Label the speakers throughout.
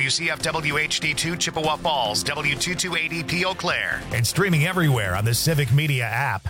Speaker 1: WCFW HD2 Chippewa Falls, W228EP Eau Claire.
Speaker 2: And streaming everywhere on the Civic Media app.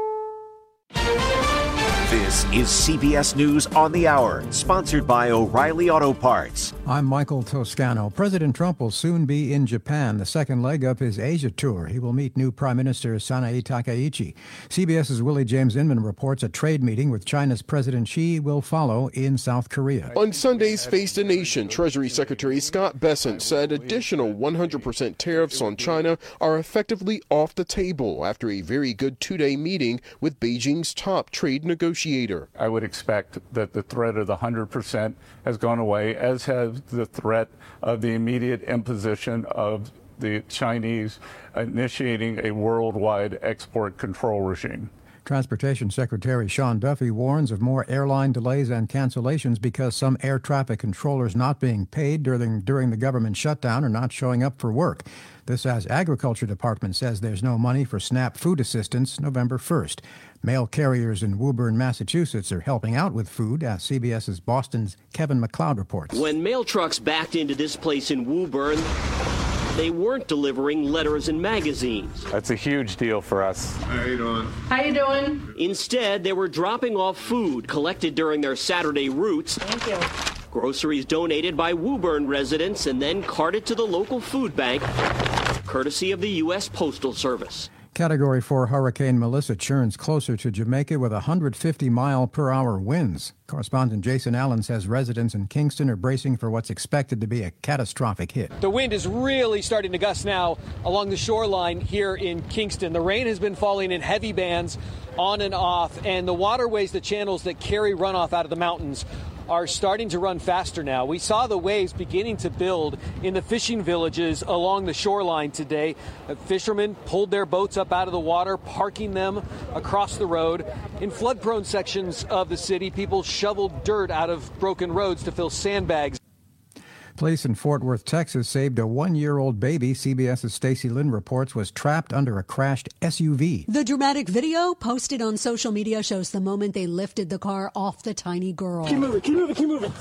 Speaker 3: This is CBS News on the Hour, sponsored by O'Reilly Auto Parts.
Speaker 4: I'm Michael Toscano. President Trump will soon be in Japan, the second leg of his Asia tour. He will meet new Prime Minister Sanae Takaichi. CBS's Willie James Inman reports a trade meeting with China's President Xi will follow in South Korea.
Speaker 5: On Sunday's Face the Nation, Treasury Secretary Scott Bessent said additional 100% tariffs on China are effectively off the table after a very good two-day meeting with Beijing's top trade negotiator.
Speaker 6: I would expect that the threat of the 100% has gone away, as has the threat of the immediate imposition of the Chinese initiating a worldwide export control regime.
Speaker 4: Transportation Secretary Sean Duffy warns of more airline delays and cancellations because some air traffic controllers not being paid during the government shutdown are not showing up for work. This as Agriculture Department says there's no money for SNAP food assistance November 1st. Mail carriers in Woburn, Massachusetts are helping out with food, as CBS's Boston's Kevin McLeod reports.
Speaker 7: When mail trucks backed into this place in Woburn, they weren't delivering letters and magazines.
Speaker 6: That's a huge deal for us.
Speaker 8: How you doing?
Speaker 9: How you doing?
Speaker 7: Instead, they were dropping off food collected during their Saturday routes.
Speaker 9: Thank you.
Speaker 7: Groceries donated by Woburn residents and then carted to the local food bank, courtesy of the U.S. Postal Service.
Speaker 4: Category 4 Hurricane Melissa churns closer to Jamaica with 150-mile-per-hour winds. Correspondent Jason Allen says residents in Kingston are bracing for what's expected to be a catastrophic hit.
Speaker 10: The wind is really starting to gust now along the shoreline here in Kingston. The rain has been falling in heavy bands on and off, and the waterways, the channels that carry runoff out of the mountains, are starting to run faster now. We saw the waves beginning to build in the fishing villages along the shoreline today. Fishermen pulled their boats up out of the water, parking them across the road. In flood-prone sections of the city, people shoveled dirt out of broken roads to fill sandbags.
Speaker 4: Police in Fort Worth, Texas, saved a one-year-old baby. CBS's Stacey Lynn reports was trapped under a crashed SUV.
Speaker 11: The dramatic video posted on social media shows the moment they lifted the car off the tiny girl.
Speaker 12: Keep moving, keep moving, keep moving.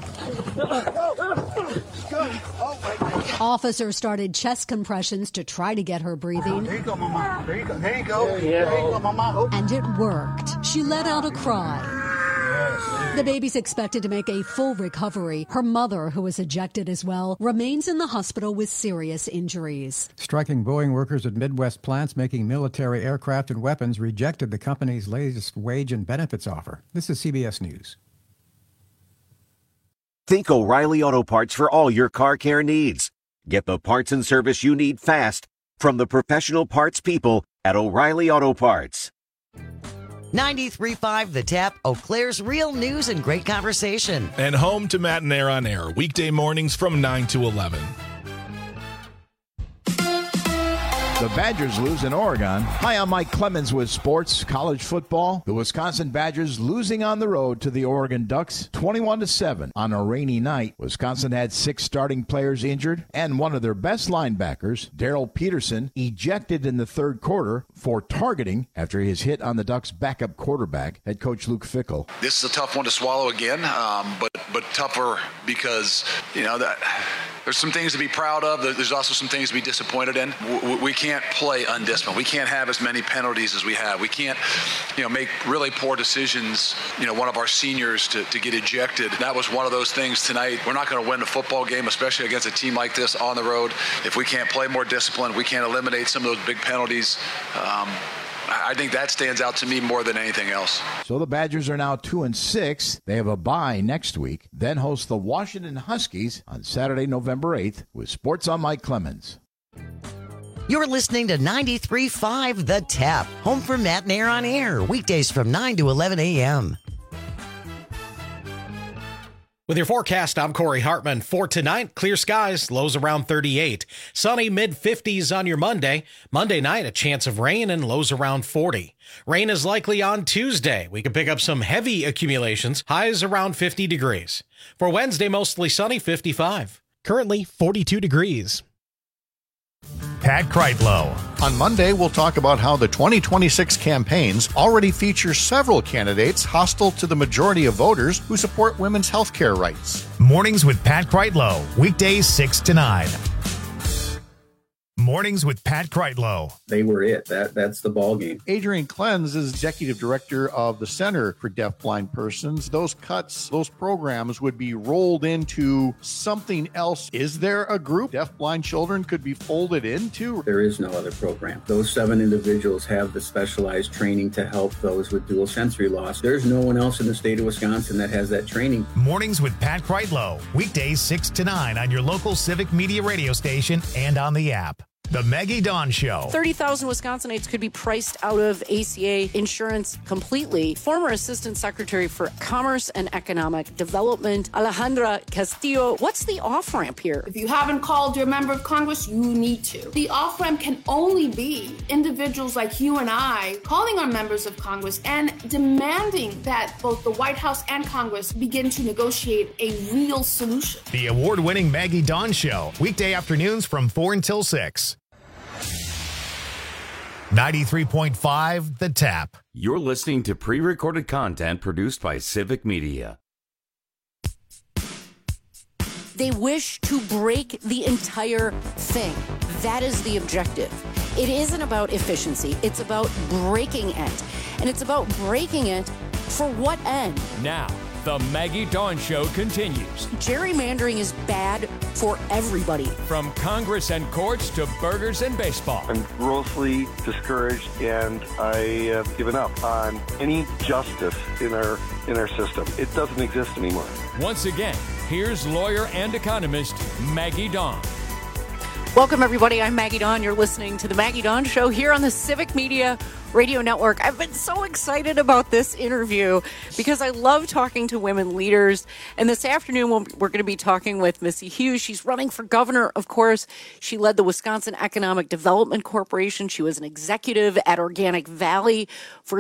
Speaker 11: Officers started chest compressions to try to get her breathing.
Speaker 12: There you go, Mama. There you go. There you go. There you go, Mama.
Speaker 11: And it worked. She let out a cry. The baby's expected to make a full recovery. Her mother, who was ejected as well, remains in the hospital with serious injuries.
Speaker 4: Striking Boeing workers at Midwest plants making military aircraft and weapons rejected the company's latest wage and benefits offer. This is CBS News.
Speaker 3: Think O'Reilly Auto Parts for all your car care needs. Get the parts and service you need fast from the professional parts people at O'Reilly Auto Parts.
Speaker 13: 93.5 The Tap, Eau Claire's real news and great conversation.
Speaker 2: And home to Matt and Air on Air, weekday mornings from 9 to 11.
Speaker 14: The Badgers lose in Oregon. Hi, I'm Mike Clemens with sports, college football. The Wisconsin Badgers losing on the road to the Oregon Ducks 21-7 on a rainy night. Wisconsin had 6 starting players injured and one of their best linebackers, Darrell Peterson, ejected in the third quarter for targeting after his hit on the Ducks' backup quarterback, head coach Luke Fickell.
Speaker 15: This is a tough one to swallow again, but tougher because, that there's some things to be proud of. There's also some things to be disappointed in. We can't play undisciplined. We can't have as many penalties as we have. We can't, make really poor decisions. One of our seniors to get ejected. That was one of those things tonight. We're not going to win the football game, especially against a team like this on the road, if we can't play more disciplined. We can't eliminate some of those big penalties. I think that stands out to me more than anything else.
Speaker 14: So the Badgers are now 2-6. They have a bye next week, then host the Washington Huskies on Saturday, November 8th with Sports on Mike Clemens.
Speaker 13: You're listening to 93.5 The Tap, home for Matt and Air on Air, weekdays from 9 to 11 a.m.
Speaker 16: With your forecast, I'm Corey Hartman. For tonight, clear skies, lows around 38. Sunny mid-50s on your Monday. Monday night, a chance of rain and lows around 40. Rain is likely on Tuesday. We could pick up some heavy accumulations, highs around 50 degrees. For Wednesday, mostly sunny, 55.
Speaker 17: Currently 42 degrees.
Speaker 8: Pat Kreitlow.
Speaker 9: On Monday, we'll talk about how the 2026 campaigns already feature several candidates hostile to the majority of voters who support women's health care rights.
Speaker 8: Mornings with Pat Kreitlow, weekdays 6 to 9. Mornings with Pat Kreitlow.
Speaker 17: They were it. That's the ball game.
Speaker 9: Adrienne Klenz is executive director of the Center for Deafblind Persons. Those cuts, those programs would be rolled into something else. Is there a group deafblind children could be folded into?
Speaker 17: There is no other program. Those 7 individuals have the specialized training to help those with dual sensory loss. There's no one else in the state of Wisconsin that has that training.
Speaker 8: Mornings with Pat Kreitlow. Weekdays 6 to 9 on your local Civic Media radio station and on the app. The Maggie Dawn Show.
Speaker 18: 30,000 Wisconsinites could be priced out of ACA insurance completely. Former Assistant Secretary for Commerce and Economic Development, Alejandra Castillo. What's the off-ramp here?
Speaker 19: If you haven't called your member of Congress, you need to. The off-ramp can only be individuals like you and I calling our members of Congress and demanding that both the White House and Congress begin to negotiate a real solution.
Speaker 8: The award-winning Maggie Dawn Show. Weekday afternoons from 4 until 6. 93.5 The Tap.
Speaker 20: You're listening to pre-recorded content produced by Civic Media.
Speaker 18: They wish to break the entire thing. That is the objective. It isn't about efficiency. It's about breaking it. And it's about breaking it for what end?
Speaker 21: Now, the Maggie Dawn Show continues.
Speaker 18: Gerrymandering is bad for everybody.
Speaker 21: From Congress and courts to burgers and baseball.
Speaker 22: I'm grossly discouraged, and I have given up on any justice in our system. It doesn't exist anymore.
Speaker 21: Once again, here's lawyer and economist Maggie Dawn.
Speaker 18: Welcome, everybody. I'm Maggie Dawn. You're listening to the Maggie Dawn Show here on the Civic Media Radio Network. I've been so excited about this interview because I love talking to women leaders. And this afternoon, we're going to be talking with Missy Hughes. She's running for governor, of course. She led the Wisconsin Economic Development Corporation. She was an executive at Organic Valley for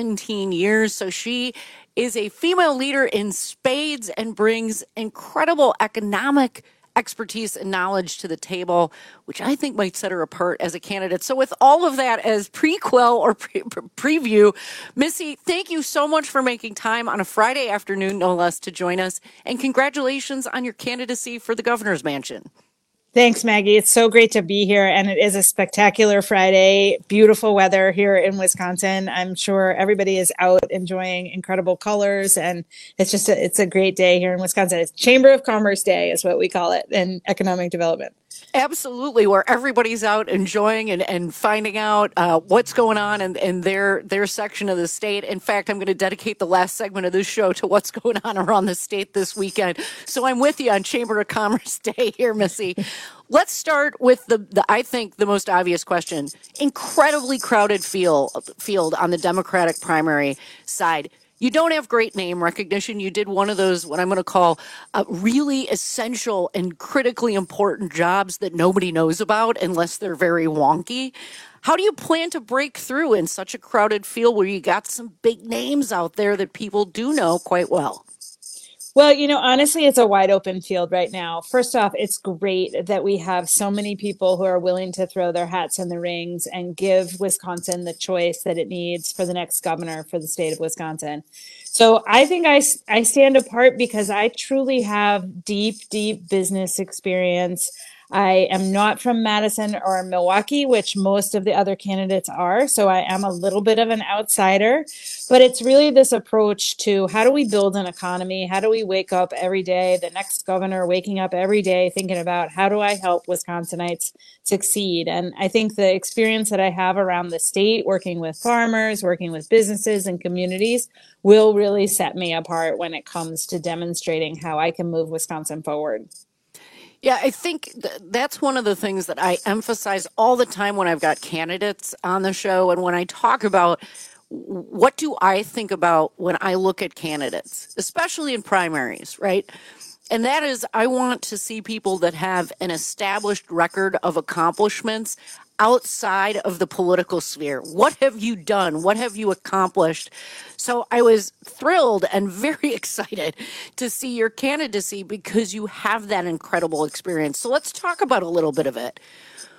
Speaker 18: 17 years. So she is a female leader in spades and brings incredible economic expertise and knowledge to the table, which I think might set her apart as a candidate. So with all of that as prequel or preview, Missy, thank you so much for making time on a Friday afternoon, no less, to join us. And congratulations on your candidacy for the governor's mansion.
Speaker 23: Thanks, Maggie. It's so great to be here. And it is a spectacular Friday. Beautiful weather here in Wisconsin. I'm sure everybody is out enjoying incredible colors. And it's a great day here in Wisconsin. It's Chamber of Commerce Day is what we call it in economic development.
Speaker 18: Absolutely, where everybody's out enjoying and finding out what's going on in their section of the state. In fact, I'm going to dedicate the last segment of this show to what's going on around the state this weekend. So I'm with you on Chamber of Commerce Day here, Missy. Let's start with the I think the most obvious question. Incredibly crowded field on the Democratic primary side. You don't have great name recognition. You did one of those, what I'm going to call really essential and critically important jobs that nobody knows about unless they're very wonky. How do you plan to break through in such a crowded field where you got some big names out there that people do know quite well?
Speaker 23: Well, honestly, it's a wide open field right now. First off, it's great that we have so many people who are willing to throw their hats in the rings and give Wisconsin the choice that it needs for the next governor for the state of Wisconsin. So I think I stand apart because I truly have deep, deep business experience. I am not from Madison or Milwaukee, which most of the other candidates are. So I am a little bit of an outsider, but it's really this approach to how do we build an economy? How do we wake up every day, the next governor waking up every day thinking about how do I help Wisconsinites succeed? And I think the experience that I have around the state, working with farmers, working with businesses and communities will really set me apart when it comes to demonstrating how I can move Wisconsin forward.
Speaker 18: Yeah, I think that's one of the things that I emphasize all the time when I've got candidates on the show and when I talk about what do I think about when I look at candidates, especially in primaries, right? And that is, I want to see people that have an established record of accomplishments outside of the political sphere. What have you done? What have you accomplished? So I was thrilled and very excited to see your candidacy because you have that incredible experience. So let's talk about a little bit of it.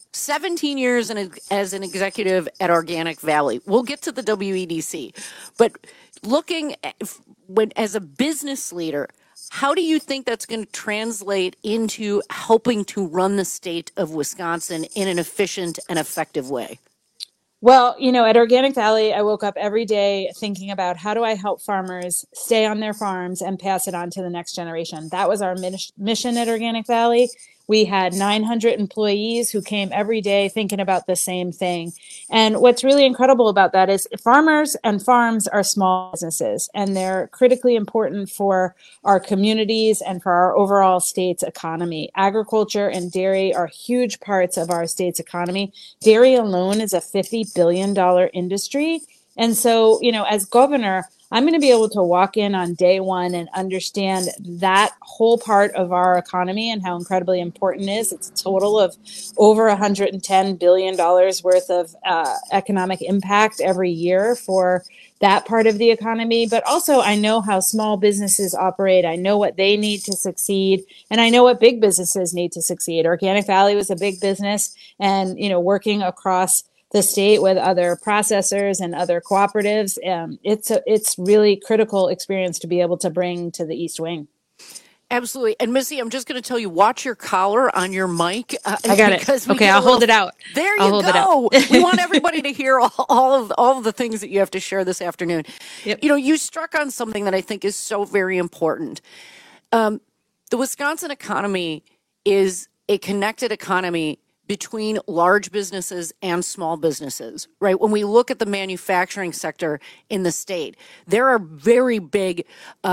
Speaker 18: 17 years as an executive at Organic Valley. We'll get to the WEDC, but looking at, as a business leader, how do you think that's going to translate into helping to run the state of Wisconsin in an efficient and effective way?
Speaker 23: Well, at Organic Valley, I woke up every day thinking about how do I help farmers stay on their farms and pass it on to the next generation. That was our mission at Organic Valley. We had 900 employees who came every day thinking about the same thing. And what's really incredible about that is farmers and farms are small businesses, and they're critically important for our communities and for our overall state's economy. Agriculture and dairy are huge parts of our state's economy. Dairy alone is a $50 billion industry. And so, as governor, I'm going to be able to walk in on day one and understand that whole part of our economy and how incredibly important it is. It's a total of over $110 billion worth of economic impact every year for that part of the economy. But also, I know how small businesses operate. I know what they need to succeed, and I know what big businesses need to succeed. Organic Valley was a big business, and working across the state with other processors and other cooperatives. It's really critical experience to be able to bring to the East Wing.
Speaker 18: Absolutely. And Missy, I'm just going to tell you, watch your collar on your mic.
Speaker 23: I got it. Okay, I'll hold it out.
Speaker 18: There you go. We want everybody to hear all of the things that you have to share this afternoon. Yep. You struck on something that I think is so very important. The Wisconsin economy is a connected economy between large businesses and small businesses, right? When we look at the manufacturing sector in the state, there are very big,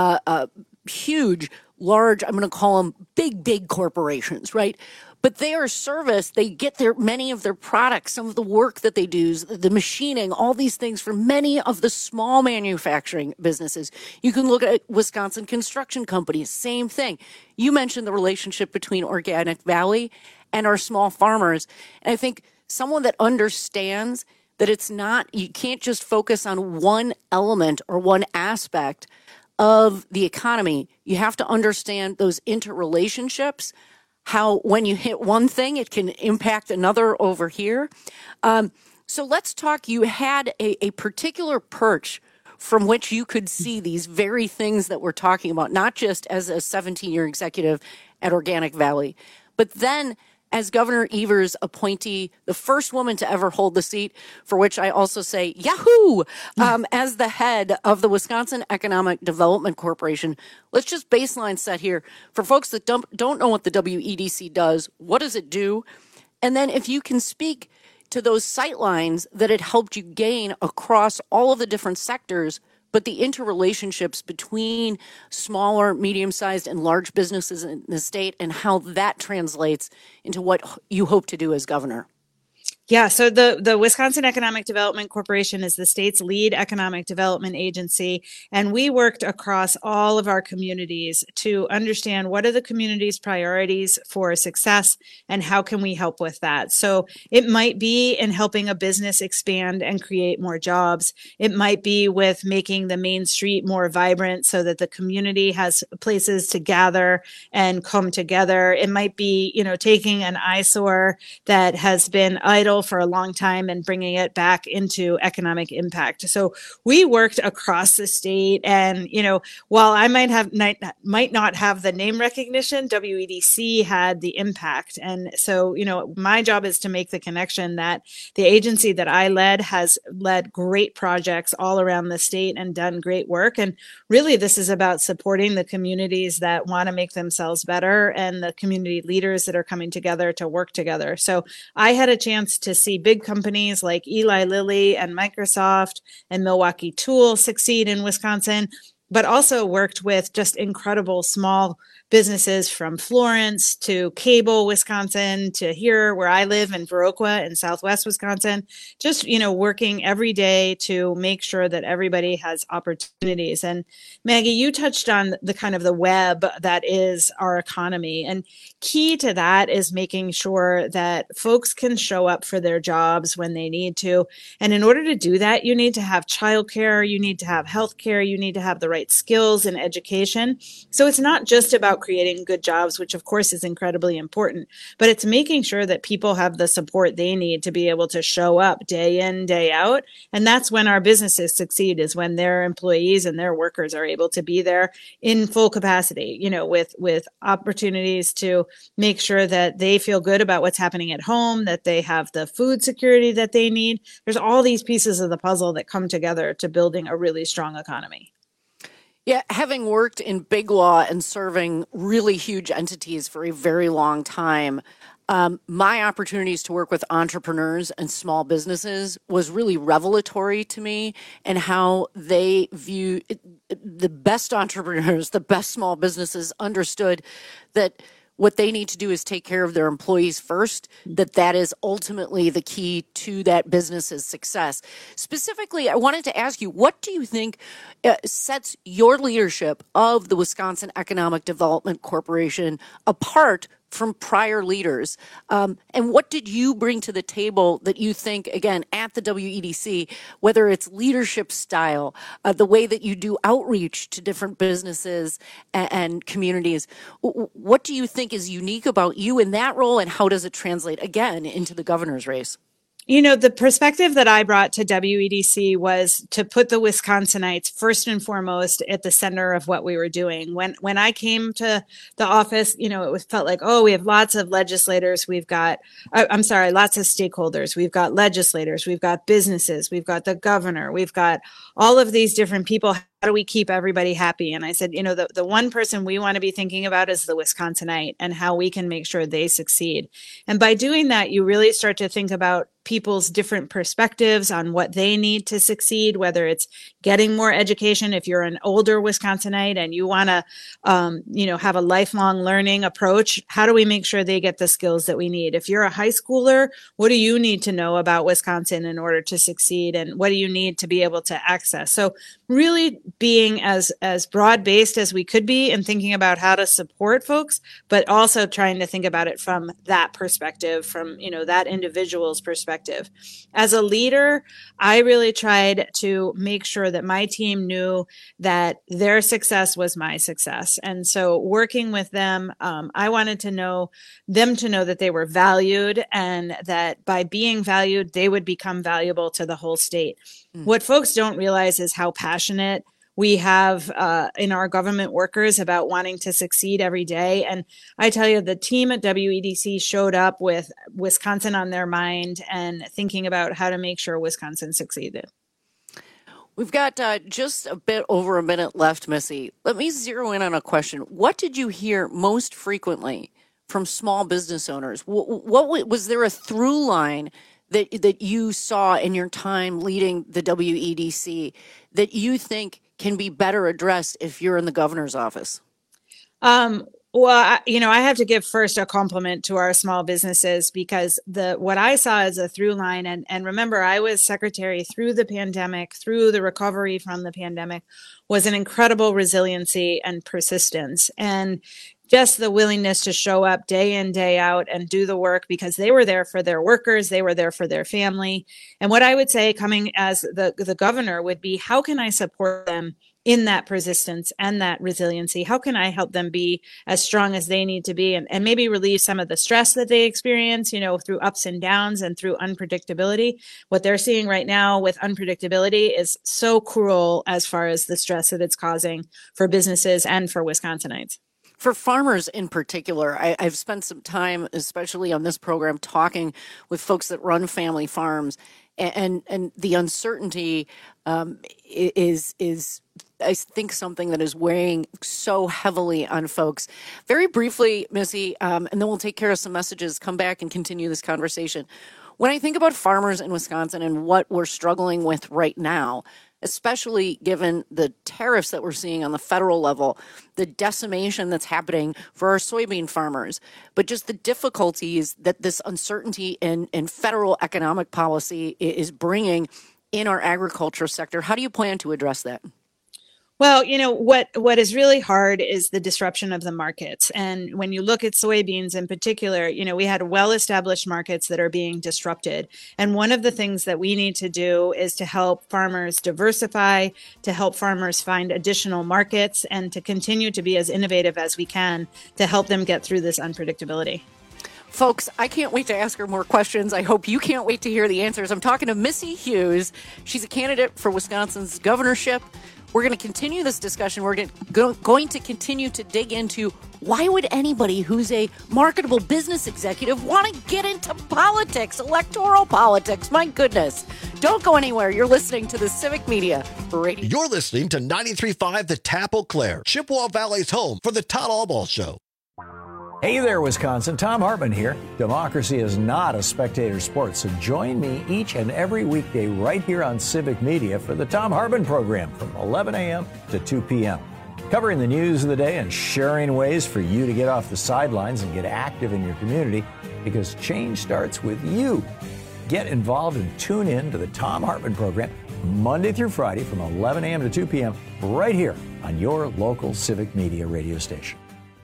Speaker 18: huge, large, I'm going to call them big corporations, right? But they are serviced, they get many of their products, some of the work that they do, the machining, all these things from many of the small manufacturing businesses. You can look at Wisconsin construction companies, same thing. You mentioned the relationship between Organic Valley and our small farmers. And I think someone that understands that you can't just focus on one element or one aspect of the economy. You have to understand those interrelationships, how when you hit one thing, it can impact another over here. So let's talk. You had a particular perch from which you could see these very things that we're talking about, not just as a 17-year executive at Organic Valley, but then as Governor Evers' appointee, the first woman to ever hold the seat, for which I also say, yahoo, as the head of the Wisconsin Economic Development Corporation. Let's just baseline set here. For folks that don't know what the WEDC does, what does it do? And then if you can speak to those sight lines that it helped you gain across all of the different sectors, but the interrelationships between smaller, medium-sized, and large businesses in the state and how that translates into what you hope to do as governor.
Speaker 23: Yeah, so the Wisconsin Economic Development Corporation is the state's lead economic development agency, and we worked across all of our communities to understand what are the community's priorities for success and how can we help with that. So it might be in helping a business expand and create more jobs. It might be with making the main street more vibrant so that the community has places to gather and come together. It might be, taking an eyesore that has been idle for a long time and bringing it back into economic impact. So we worked across the state, and while I might not have the name recognition, WEDC had the impact. And so my job is to make the connection that the agency that I led has led great projects all around the state and done great work. And really, this is about supporting the communities that want to make themselves better and the community leaders that are coming together to work together. So I had a chance to see big companies like Eli Lilly and Microsoft and Milwaukee Tool succeed in Wisconsin, but also worked with just incredible small businesses from Florence to Cable, Wisconsin, to here where I live in Viroqua in Southwest Wisconsin, just, working every day to make sure that everybody has opportunities. And Maggie, you touched on the kind of the web that is our economy. And key to that is making sure that folks can show up for their jobs when they need to. And in order to do that, you need to have childcare, you need to have healthcare, you need to have the right skills and education. So it's not just about about creating good jobs, which of course is incredibly important, but it's making sure that people have the support they need to be able to show up day in, day out. And that's when our businesses succeed, is when their employees and their workers are able to be there in full capacity, with opportunities to make sure that they feel good about what's happening at home, that they have the food security that they need. There's all these pieces of the puzzle that come together to building a really strong economy.
Speaker 18: Yeah, having worked in big law and serving really huge entities for a very long time, my opportunities to work with entrepreneurs and small businesses was really revelatory to me, and how they view the best entrepreneurs, the best small businesses understood that what they need to do is take care of their employees first, that is ultimately the key to that business's success. Specifically, I wanted to ask you, what do you think sets your leadership of the Wisconsin Economic Development Corporation apart from prior leaders? And what did you bring to the table that you think, again, at the WEDC, whether it's leadership style, the way that you do outreach to different businesses and communities, what do you think is unique about you in that role, and how does it translate, again, into the governor's race?
Speaker 23: The perspective that I brought to WEDC was to put the Wisconsinites first and foremost at the center of what we were doing. When I came to the office, it felt like, we have lots of legislators. Lots of stakeholders. We've got legislators. We've got businesses. We've got the governor. We've got all of these different people. How do we keep everybody happy? And I said, the one person we want to be thinking about is the Wisconsinite, and how we can make sure they succeed. And by doing that, you really start to think about people's different perspectives on what they need to succeed, whether it's getting more education. If you're an older Wisconsinite and you want to, have a lifelong learning approach, how do we make sure they get the skills that we need? If you're a high schooler, what do you need to know about Wisconsin in order to succeed? And what do you need to be able to access? So really being as broad-based as we could be and thinking about how to support folks, but also trying to think about it from that perspective, from, that individual's perspective. As a leader, I really tried to make sure that my team knew that their success was my success. And so working with them, I wanted them to know that they were valued, and that by being valued, they would become valuable to the whole state. What folks don't realize is how passionate we have in our government workers about wanting to succeed every day. And I tell you, the team at WEDC showed up with Wisconsin on their mind and thinking about how to make sure Wisconsin succeeded.
Speaker 18: We've got just a bit over a minute left, Missy. Let me zero in on a question. What did you hear most frequently from small business owners? What was there a through line that you saw in your time leading the WEDC that you think can be better addressed if you're in the governor's office?
Speaker 23: Well, I have to give first a compliment to our small businesses, because what I saw as a through line, and remember, I was secretary through the pandemic, through the recovery from the pandemic, was an incredible resiliency and persistence. And just the willingness to show up day in, day out and do the work, because they were there for their workers, they were there for their family. And what I would say coming as the governor would be, how can I support them in that persistence and that resiliency? How can I help them be as strong as they need to be, and maybe relieve some of the stress that they experience, through ups and downs and through unpredictability? What they're seeing right now with unpredictability is so cruel as far as the stress that it's causing for businesses and for Wisconsinites.
Speaker 18: For farmers in particular, I've spent some time, especially on this program, talking with folks that run family farms, and the uncertainty is I think something that is weighing so heavily on folks. Very briefly, Missy, and then we'll take care of some messages, come back and continue this conversation. When I think about farmers in Wisconsin and what we're struggling with right now, especially given the tariffs that we're seeing on the federal level, the decimation that's happening for our soybean farmers, but just the difficulties that this uncertainty in federal economic policy is bringing in our agriculture sector. How do you plan to address that?
Speaker 23: Well, what is really hard is the disruption of the markets. And when you look at soybeans in particular, we had well-established markets that are being disrupted. And one of the things that we need to do is to help farmers diversify, to help farmers find additional markets, and to continue to be as innovative as we can to help them get through this unpredictability.
Speaker 18: Folks, I can't wait to ask her more questions. I hope you can't wait to hear the answers. I'm talking to Missy Hughes. She's a candidate for Wisconsin's governorship. We're going to continue this discussion. We're going to continue to dig into why would anybody who's a marketable business executive want to get into politics, electoral politics? My goodness. Don't go anywhere. You're listening to the Civic Media Radio.
Speaker 1: You're listening to 93.5 The Tap Eau Claire, Chippewa Valley's home for the Todd Albaugh Show.
Speaker 5: Hey there, Wisconsin. Tom Hartman here. Democracy is not a spectator sport, so join me each and every weekday right here on Civic Media for the Tom Hartman program from 11 a.m. to 2 p.m. Covering the news of the day and sharing ways for you to get off the sidelines and get active in your community, because change starts with you. Get involved and tune in to the Tom Hartman program Monday through Friday from 11 a.m. to 2 p.m. right here on your local Civic Media radio station.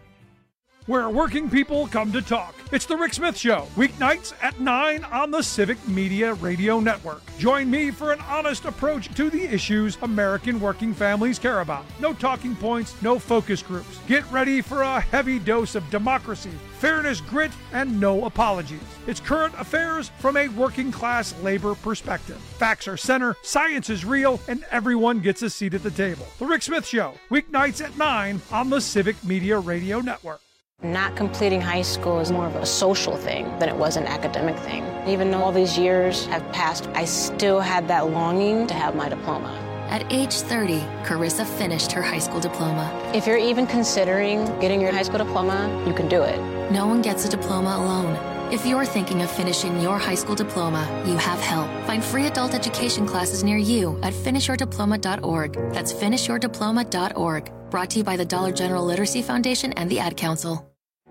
Speaker 6: Where working people come to talk. It's the Rick Smith Show, weeknights at 9 on the Civic Media Radio Network. Join me for an honest approach to the issues American working families care about. No talking points, no focus groups. Get ready for a heavy dose of democracy, fairness, grit, and no apologies. It's current affairs from a working class labor perspective. Facts are center, science is real, and everyone gets a seat at the table. The Rick Smith Show, weeknights at 9 on the Civic Media Radio Network.
Speaker 24: Not completing high school is more of a social thing than it was an academic thing. Even though all these years have passed, I still had that longing to have my diploma.
Speaker 25: At age 30, Carissa finished her high school diploma.
Speaker 24: If you're even considering getting your high school diploma, you can do it.
Speaker 25: No one gets a diploma alone. If you're thinking of finishing your high school diploma, you have help. Find free adult education classes near you at finishyourdiploma.org. That's finishyourdiploma.org. Brought to you by the Dollar General Literacy Foundation and the Ad Council.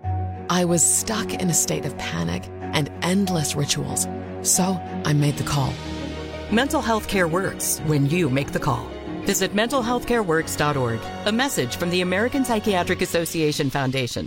Speaker 26: I was stuck in a state of panic and endless rituals. So I made the call.
Speaker 27: Mental health care works when you make the call. Visit mentalhealthcareworks.org. A message from the American Psychiatric Association Foundation.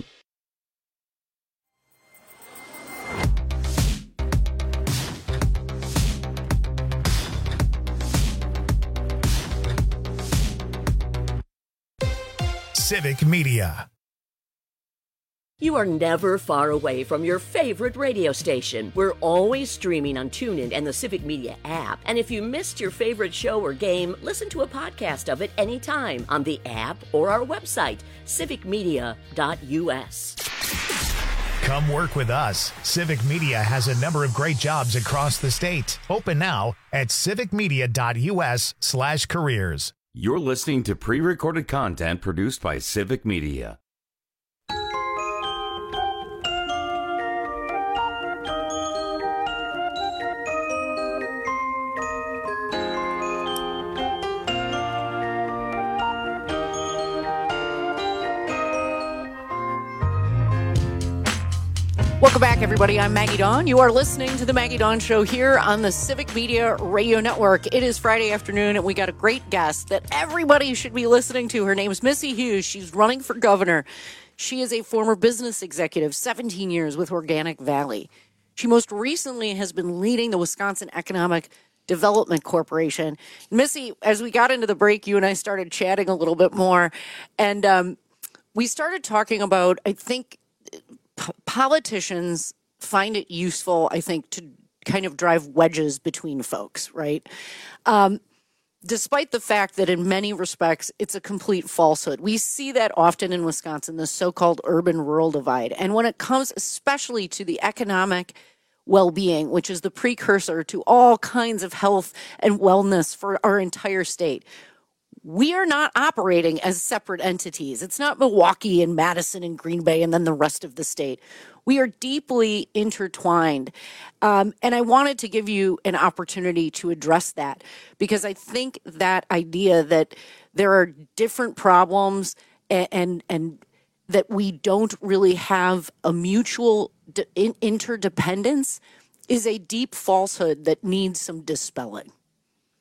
Speaker 8: Civic Media.
Speaker 28: You are never far away from your favorite radio station. We're always streaming on TuneIn and the Civic Media app. And if you missed your favorite show or game, listen to a podcast of it anytime on the app or our website, civicmedia.us.
Speaker 8: Come work with us. Civic Media has a number of great jobs across the state. Open now at civicmedia.us/careers.
Speaker 20: You're listening to pre-recorded content produced by Civic Media.
Speaker 18: Welcome back, everybody. I'm Maggie Dawn. You are listening to the Maggie Dawn Show here on the Civic Media Radio Network. It is Friday afternoon, and we got a great guest that everybody should be listening to. Her name is Missy Hughes. She's running for governor. She is a former business executive, 17 years with Organic Valley. She most recently has been leading the Wisconsin Economic Development Corporation. Missy, as we got into the break, you and I started chatting a little bit more, and we started talking about, I think, politicians find it useful, I think, to kind of drive wedges between folks, right? Despite the fact that in many respects, it's a complete falsehood. We see that often in Wisconsin, the so-called urban-rural divide. And when it comes especially to the economic well-being, which is the precursor to all kinds of health and wellness for our entire state, we are not operating as separate entities. It's not Milwaukee and Madison and Green Bay and then the rest of the state. We are deeply intertwined. And I wanted to give you an opportunity to address that, because I think that idea that there are different problems and that we don't really have a mutual interdependence is a deep falsehood that needs some dispelling.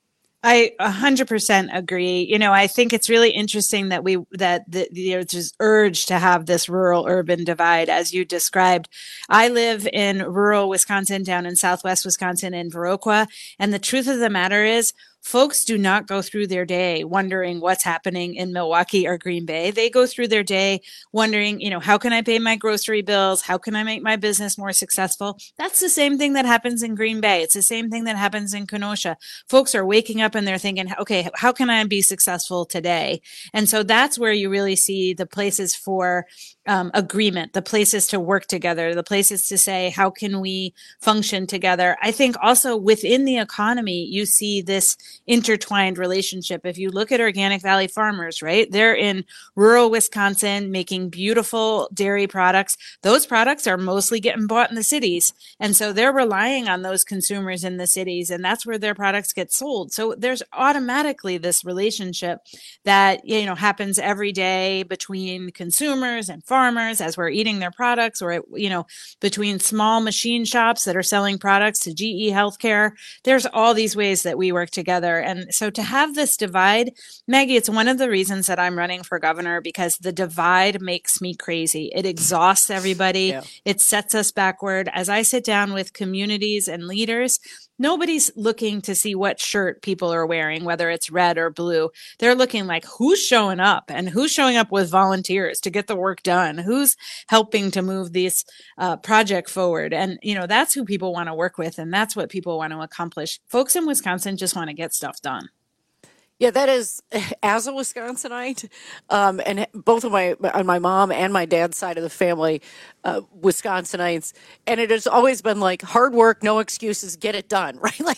Speaker 23: I 100% agree. I think it's really interesting that there's this urge to have this rural-urban divide, as you described. I live in rural Wisconsin, down in southwest Wisconsin in Viroqua, and the truth of the matter is, folks do not go through their day wondering what's happening in Milwaukee or Green Bay. They go through their day wondering, how can I pay my grocery bills? How can I make my business more successful? That's the same thing that happens in Green Bay. It's the same thing that happens in Kenosha. Folks are waking up and they're thinking, okay, how can I be successful today? And so that's where you really see the places for agreement, the places to work together, the places to say, how can we function together? I think also within the economy, you see this intertwined relationship. If you look at Organic Valley Farmers, right, they're in rural Wisconsin making beautiful dairy products. Those products are mostly getting bought in the cities. And so they're relying on those consumers in the cities, and that's where their products get sold. So there's automatically this relationship that, happens every day between consumers and farmers as we're eating their products, or, between small machine shops that are selling products to GE Healthcare. There's all these ways that we work together. And so to have this divide, Maggie, it's one of the reasons that I'm running for governor, because the divide makes me crazy. It exhausts everybody. Yeah. It sets us backward. As I sit down with communities and leaders, nobody's looking to see what shirt people are wearing, whether it's red or blue. They're looking like who's showing up and who's showing up with volunteers to get the work done, who's helping to move this project forward. And, that's who people want to work with, and that's what people want to accomplish. Folks in Wisconsin just want to get stuff done.
Speaker 18: Yeah, that is, as a Wisconsinite, and both of on my mom and my dad's side of the family, Wisconsinites, and it has always been like hard work, no excuses, get it done, right? Like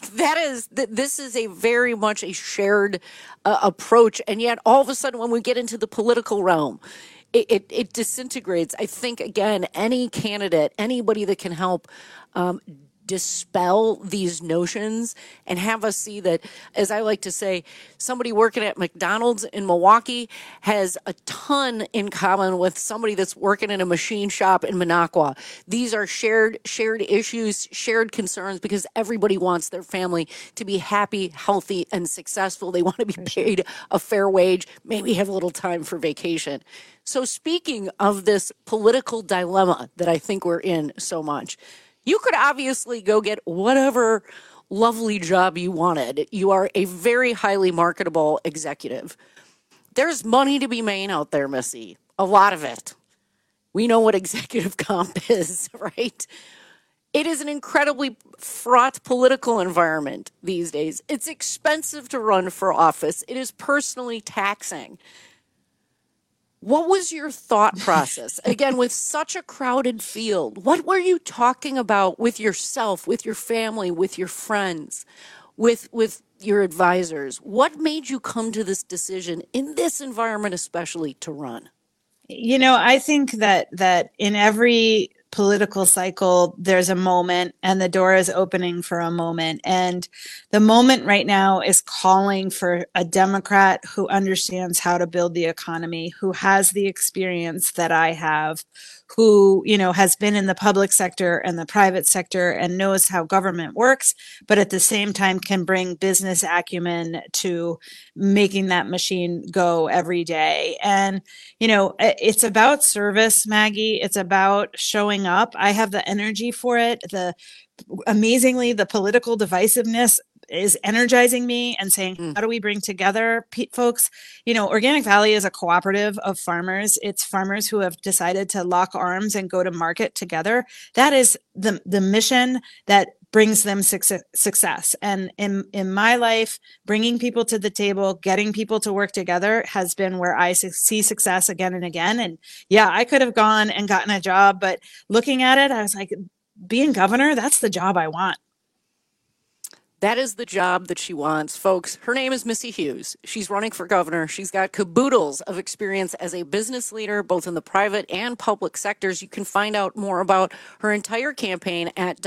Speaker 18: this is a very much a shared approach, and yet all of a sudden when we get into the political realm, it disintegrates. I think, again, any candidate, anybody that can help dispel these notions and have us see that, as I like to say, somebody working at McDonald's in Milwaukee has a ton in common with somebody that's working in a machine shop in Minocqua. These are shared issues, shared concerns, because everybody wants their family to be happy, healthy, and successful. They want to be paid a fair wage, maybe have a little time for vacation. So speaking of this political dilemma that I think we're in so much, you could obviously go get whatever lovely job you wanted. You are a very highly marketable executive. There's money to be made out there, Missy. A lot of it. We know what executive comp is, right? It is an incredibly fraught political environment these days. It's expensive to run for office. It is personally taxing. What was your thought process? Again, with such a crowded field, what were you talking about with yourself, with your family, with your friends, with your advisors? What made you come to this decision in this environment, especially, to run?
Speaker 23: I think that in every political cycle, there's a moment, and the door is opening for a moment. And the moment right now is calling for a Democrat who understands how to build the economy, who has the experience that I have, who, has been in the public sector and the private sector and knows how government works, but at the same time can bring business acumen to making that machine go every day. And, it's about service, Maggie. It's about showing up. I have the energy for it. Amazingly, the political divisiveness is energizing me and saying, how do we bring together folks? Organic Valley is a cooperative of farmers. It's farmers who have decided to lock arms and go to market together. That is the mission that brings them success. And in my life, bringing people to the table, getting people to work together has been where I see success again and again. And yeah, I could have gone and gotten a job, but looking at it, I was like, being governor, that's the job I want.
Speaker 18: That is the job that she wants, folks. Her name is Missy Hughes. She's running for governor. She's got caboodles of experience as a business leader, both in the private and public sectors. You can find out more about her entire campaign at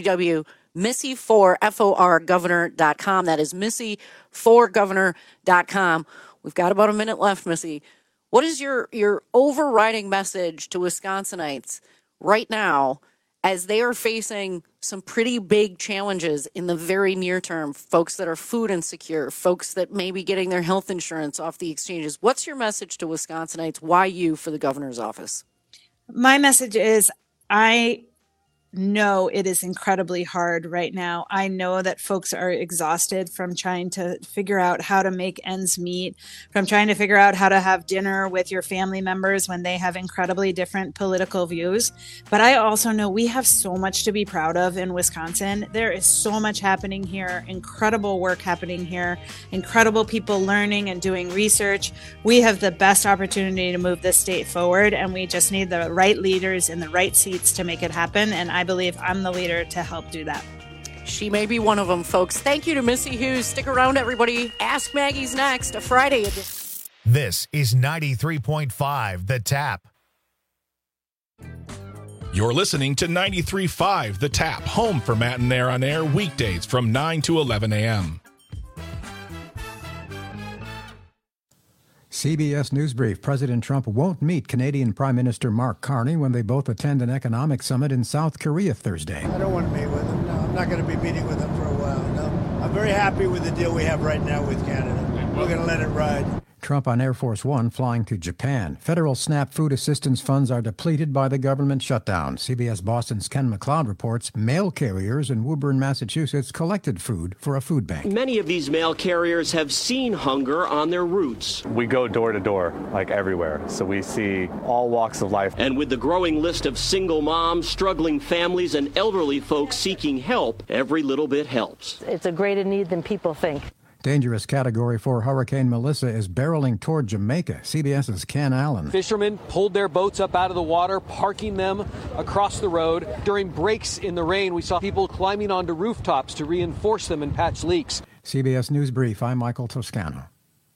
Speaker 18: www.missy4governor.com. That is missy4governor.com. We've got about a minute left, Missy. What is your overriding message to Wisconsinites right now as they are facing some pretty big challenges in the very near term, folks that are food insecure, folks that may be getting their health insurance off the exchanges. What's your message to Wisconsinites? Why you for the governor's office?
Speaker 23: My message is, I know it is incredibly hard right now. I know that folks are exhausted from trying to figure out how to make ends meet, from trying to figure out how to have dinner with your family members when they have incredibly different political views. But I also know we have so much to be proud of in Wisconsin. There is so much happening here, incredible work happening here, incredible people learning and doing research. We have the best opportunity to move this state forward, and we just need the right leaders in the right seats to make it happen. And I believe I'm the leader to help do that.
Speaker 18: She may be one of them, folks. Thank you to Missy Hughes. Stick around, everybody. Ask Maggie's next, a Friday edition.
Speaker 8: This is 93.5 The Tap.
Speaker 2: You're listening to 93.5 The Tap, home for Matt and Nair on air weekdays from 9 to 11 a.m.
Speaker 3: CBS News Brief. President Trump won't meet Canadian Prime Minister Mark Carney when they both attend an economic summit in South Korea Thursday.
Speaker 4: I don't want to meet with him. No, I'm not going to be meeting with him for a while. No, I'm very happy with the deal we have right now with Canada. We're going to let it ride.
Speaker 3: Trump on Air Force One flying to Japan. Federal SNAP food assistance funds are depleted by the government shutdown. CBS Boston's Ken McLeod reports mail carriers in Woburn, Massachusetts collected food for a food bank.
Speaker 7: Many of these mail carriers have seen hunger on their routes.
Speaker 10: We go door to door, like everywhere, so we see all walks of life.
Speaker 7: And with the growing list of single moms, struggling families, and elderly folks seeking help, every little bit helps.
Speaker 11: It's a greater need than people think.
Speaker 3: Dangerous Category 4 Hurricane Melissa is barreling toward Jamaica. CBS's Ken Allen.
Speaker 12: Fishermen pulled their boats up out of the water, parking them across the road. During breaks in the rain, we saw people climbing onto rooftops to reinforce them and patch leaks.
Speaker 3: CBS News Brief, I'm Michael Toscano.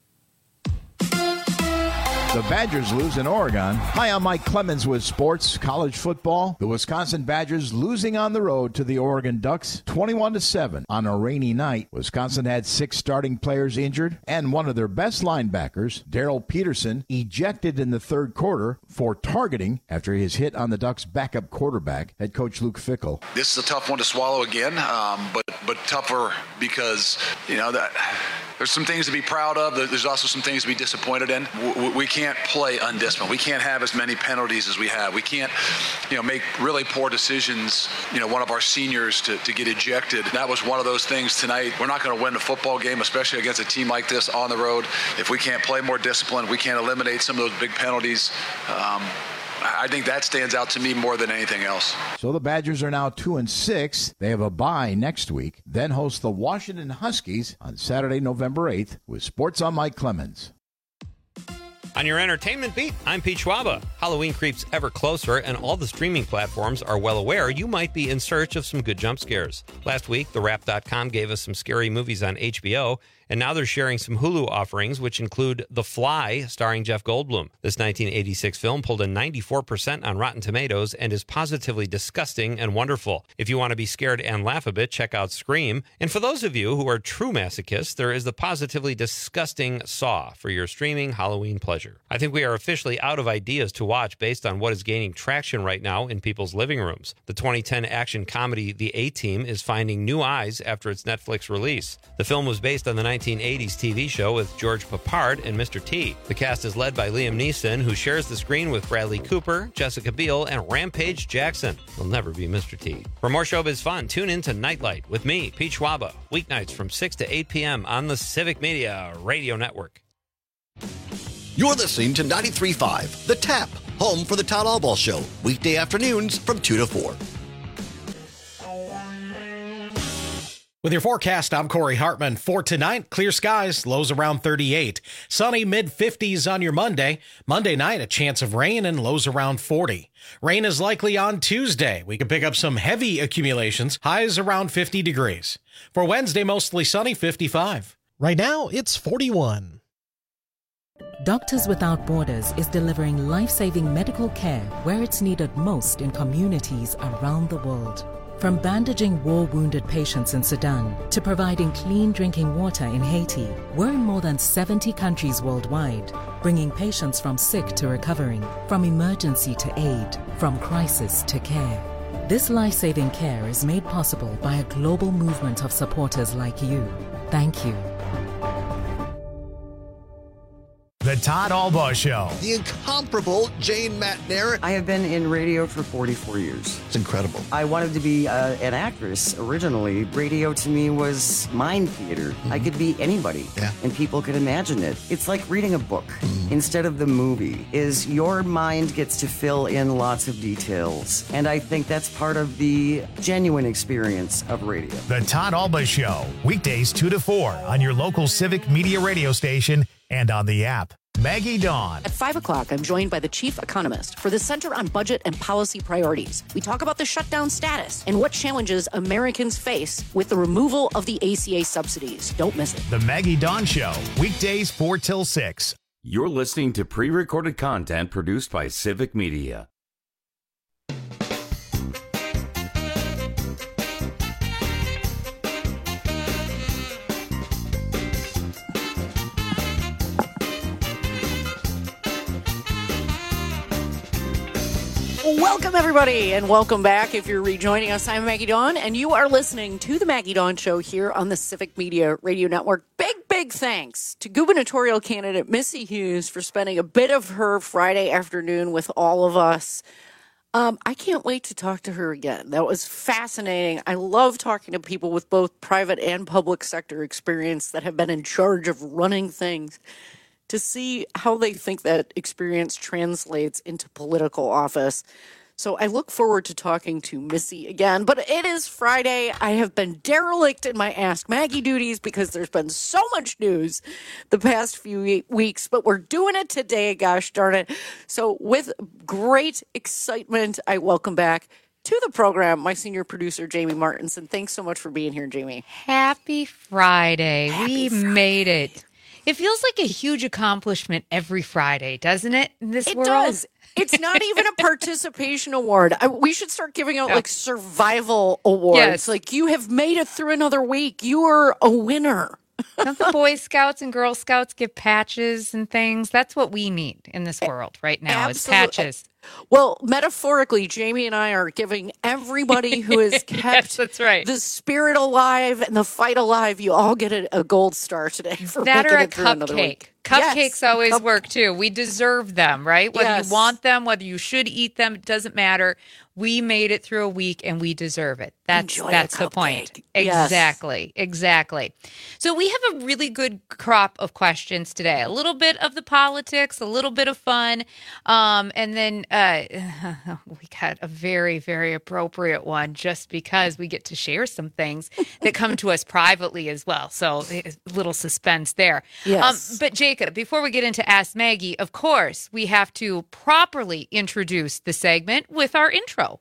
Speaker 14: The Badgers lose in Oregon. Hi, I'm Mike Clemens with sports, college football. The Wisconsin Badgers losing on the road to the Oregon Ducks 21-7 on a rainy night. Wisconsin had 6 starting players injured and one of their best linebackers, Darrell Peterson, ejected in the third quarter for targeting after his hit on the Ducks' backup quarterback, head coach Luke Fickell.
Speaker 15: This is a tough one to swallow again, but tougher because, that there's some things to be proud of. There's also some things to be disappointed in. We can't play undisciplined. We can't have as many penalties as we have. We can't, make really poor decisions. One of our seniors to get ejected. That was one of those things tonight. We're not going to win the football game, especially against a team like this on the road. If we can't play more disciplined, we can't eliminate some of those big penalties. I think that stands out to me more than anything else.
Speaker 14: So the Badgers are now 2-6. They have a bye next week, then host the Washington Huskies on Saturday, November 8th with Sports on Mike Clemens.
Speaker 29: On your entertainment beat, I'm Pete Schwaba. Halloween creeps ever closer, and all the streaming platforms are well aware you might be in search of some good jump scares. Last week, TheWrap.com gave us some scary movies on HBO, and now they're sharing some Hulu offerings, which include The Fly, starring Jeff Goldblum. This 1986 film pulled a 94% on Rotten Tomatoes and is positively disgusting and wonderful. If you want to be scared and laugh a bit, check out Scream. And for those of you who are true masochists, there is the positively disgusting Saw for your streaming Halloween pleasure. I think we are officially out of ideas to watch based on what is gaining traction right now in people's living rooms. The 2010 action comedy The A-Team is finding new eyes after its Netflix release. The film was based on the 1980s TV show with George Papard and Mr. T. The cast is led by Liam Neeson, who shares the screen with Bradley Cooper, Jessica Biel, and Rampage Jackson. He'll never be Mr. T. For more showbiz fun, tune in to Nightlight with me, Pete Schwaba, weeknights from 6 to 8 p.m. on the Civic Media Radio Network.
Speaker 1: You're listening to 93.5 The Tap, home for the Todd Albaugh Show, weekday afternoons from 2 to 4.
Speaker 16: With your forecast, I'm Corey Hartman. For tonight, clear skies, lows around 38. Sunny mid-50s on your Monday. Monday night, a chance of rain and lows around 40. Rain is likely on Tuesday. We could pick up some heavy accumulations, highs around 50 degrees. For Wednesday, mostly sunny, 55.
Speaker 30: Right now, it's 41.
Speaker 31: Doctors Without Borders is delivering life-saving medical care where it's needed most in communities around the world. From bandaging war-wounded patients in Sudan to providing clean drinking water in Haiti, we're in more than 70 countries worldwide, bringing patients from sick to recovering, from emergency to aid, from crisis to care. This life-saving care is made possible by a global movement of supporters like you. Thank you.
Speaker 8: The Todd Albaugh Show.
Speaker 1: The incomparable Jane Matnair.
Speaker 5: I have been in radio for 44 years.
Speaker 1: It's incredible.
Speaker 5: I wanted to be an actress originally. Radio to me was mind theater. I could be anybody, and people could imagine it. It's like reading a book instead of the movie. Your mind gets to fill in lots of details, and I think that's part of the genuine experience of radio.
Speaker 8: The Todd Albaugh Show, weekdays 2 to 4 on your local Civic Media radio station and on the app. Maggie Dawn.
Speaker 18: At 5 o'clock, I'm joined by the chief economist for the Center on Budget and Policy Priorities. We talk about the shutdown status and what challenges Americans face with the removal of the ACA subsidies. Don't miss it.
Speaker 8: The Maggie Dawn Show, weekdays 4 till 6.
Speaker 20: You're listening to pre-recorded content produced by Civic Media.
Speaker 18: Welcome, everybody, and welcome back. If you're rejoining us, I'm Maggie Dawn, and you are listening to The Maggie Dawn Show here on the Civic Media Radio Network. Big thanks to gubernatorial candidate Missy Hughes for spending a bit of her Friday afternoon with all of us. I can't wait to talk to her again. That was fascinating. I love talking to people with both private and public sector experience that have been in charge of running things, to see how they think that experience translates into political office. So I look forward to talking to Missy again. But it is Friday. I have been derelict in my Ask Maggie duties because there's been so much news the past few weeks. But we're doing it today, gosh darn it. So with great excitement, I welcome back to the program my senior producer, Jamie Martinson. Thanks so much for being here, Jamie.
Speaker 6: Happy Friday. We made it. It feels like a huge accomplishment every Friday, doesn't it, in this world? It
Speaker 18: does. It's not even a participation award. We should start giving out like survival awards.
Speaker 6: Yes.
Speaker 18: Like, you have made it through another week. You are a winner.
Speaker 6: Don't the Boy Scouts and Girl Scouts give patches and things? That's what we need in this world right now.
Speaker 18: Absolutely.
Speaker 6: Is patches.
Speaker 18: Well, metaphorically, Jamie and I are giving everybody who has kept
Speaker 6: yes, that's right.
Speaker 18: the spirit alive and the fight alive, you all get a gold star today for
Speaker 6: that
Speaker 18: making
Speaker 6: or a
Speaker 18: it through another week.
Speaker 6: Cupcakes always work too. We deserve them, right? Whether you want them, whether you should eat them, it doesn't matter. We made it through a week and we deserve it. That's the point. Exactly. So we have a really good crop of questions today. A little bit of the politics, a little bit of fun, and then we got a very, very appropriate one just because we get to share some things that come to us privately as well. So a little suspense there.
Speaker 18: Yes.
Speaker 6: But Jacob, before we get into Ask Maggie, of course, we have to properly introduce the segment with our intro.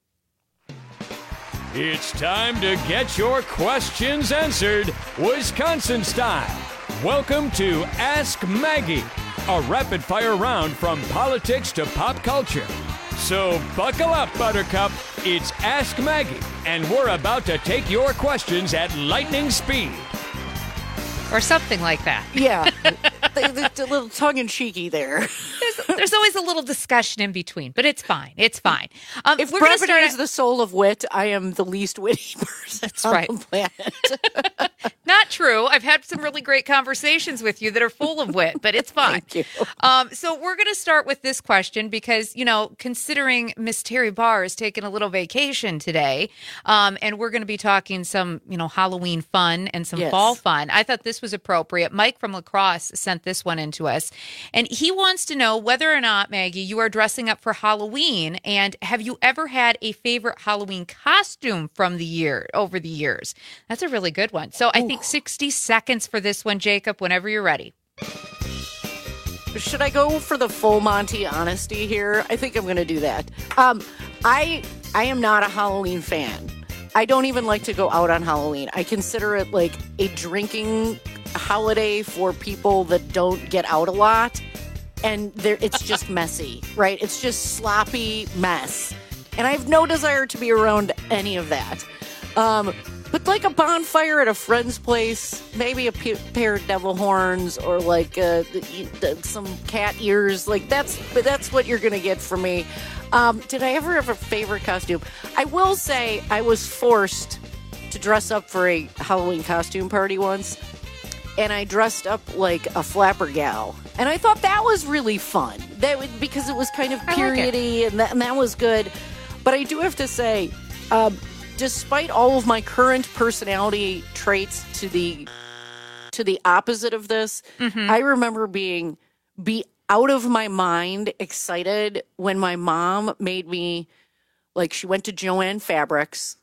Speaker 9: It's time to get your questions answered, Wisconsin style. Welcome to Ask Maggie, a rapid-fire round from politics to pop culture. So buckle up, Buttercup. It's Ask Maggie, and we're about to take your questions at lightning speed.
Speaker 6: Or something like that.
Speaker 18: Yeah. A little tongue-in-cheeky there.
Speaker 6: There's always a little discussion in between, but it's fine. It's fine.
Speaker 18: If brevity is the soul of wit, I am the least witty person on the planet.
Speaker 6: Not true. I've had some really great conversations with you that are full of wit, but it's fine.
Speaker 18: Thank you.
Speaker 6: So we're going to start with this question because, considering Miss Terry Barr is taking a little vacation today, and we're going to be talking some, Halloween fun and some fall fun, I thought this was appropriate. Mike from La Crosse sent this one in to us, and he wants to know whether or not, Maggie, you are dressing up for Halloween, and have you ever had a favorite Halloween costume from over the years? That's a really good one. So I think 60 seconds for this one, Jacob, whenever you're ready.
Speaker 18: Should I go for the full Monty honesty here? I think I'm going to do that. I am not a Halloween fan. I don't even like to go out on Halloween. I consider it like a drinking holiday for people that don't get out a lot. And it's just messy, right? It's just sloppy mess. And I have no desire to be around any of that. But like a bonfire at a friend's place, maybe a pair of devil horns or like some cat ears, like that's what you're going to get from me. Did I ever have a favorite costume? I will say I was forced to dress up for a Halloween costume party once, and I dressed up like a flapper gal, and I thought that was really fun. Because it was kind of periody, and that was good. But I do have to say, despite all of my current personality traits to the opposite of this, I remember being out of my mind excited when my mom made me, she went to Joann Fabrics,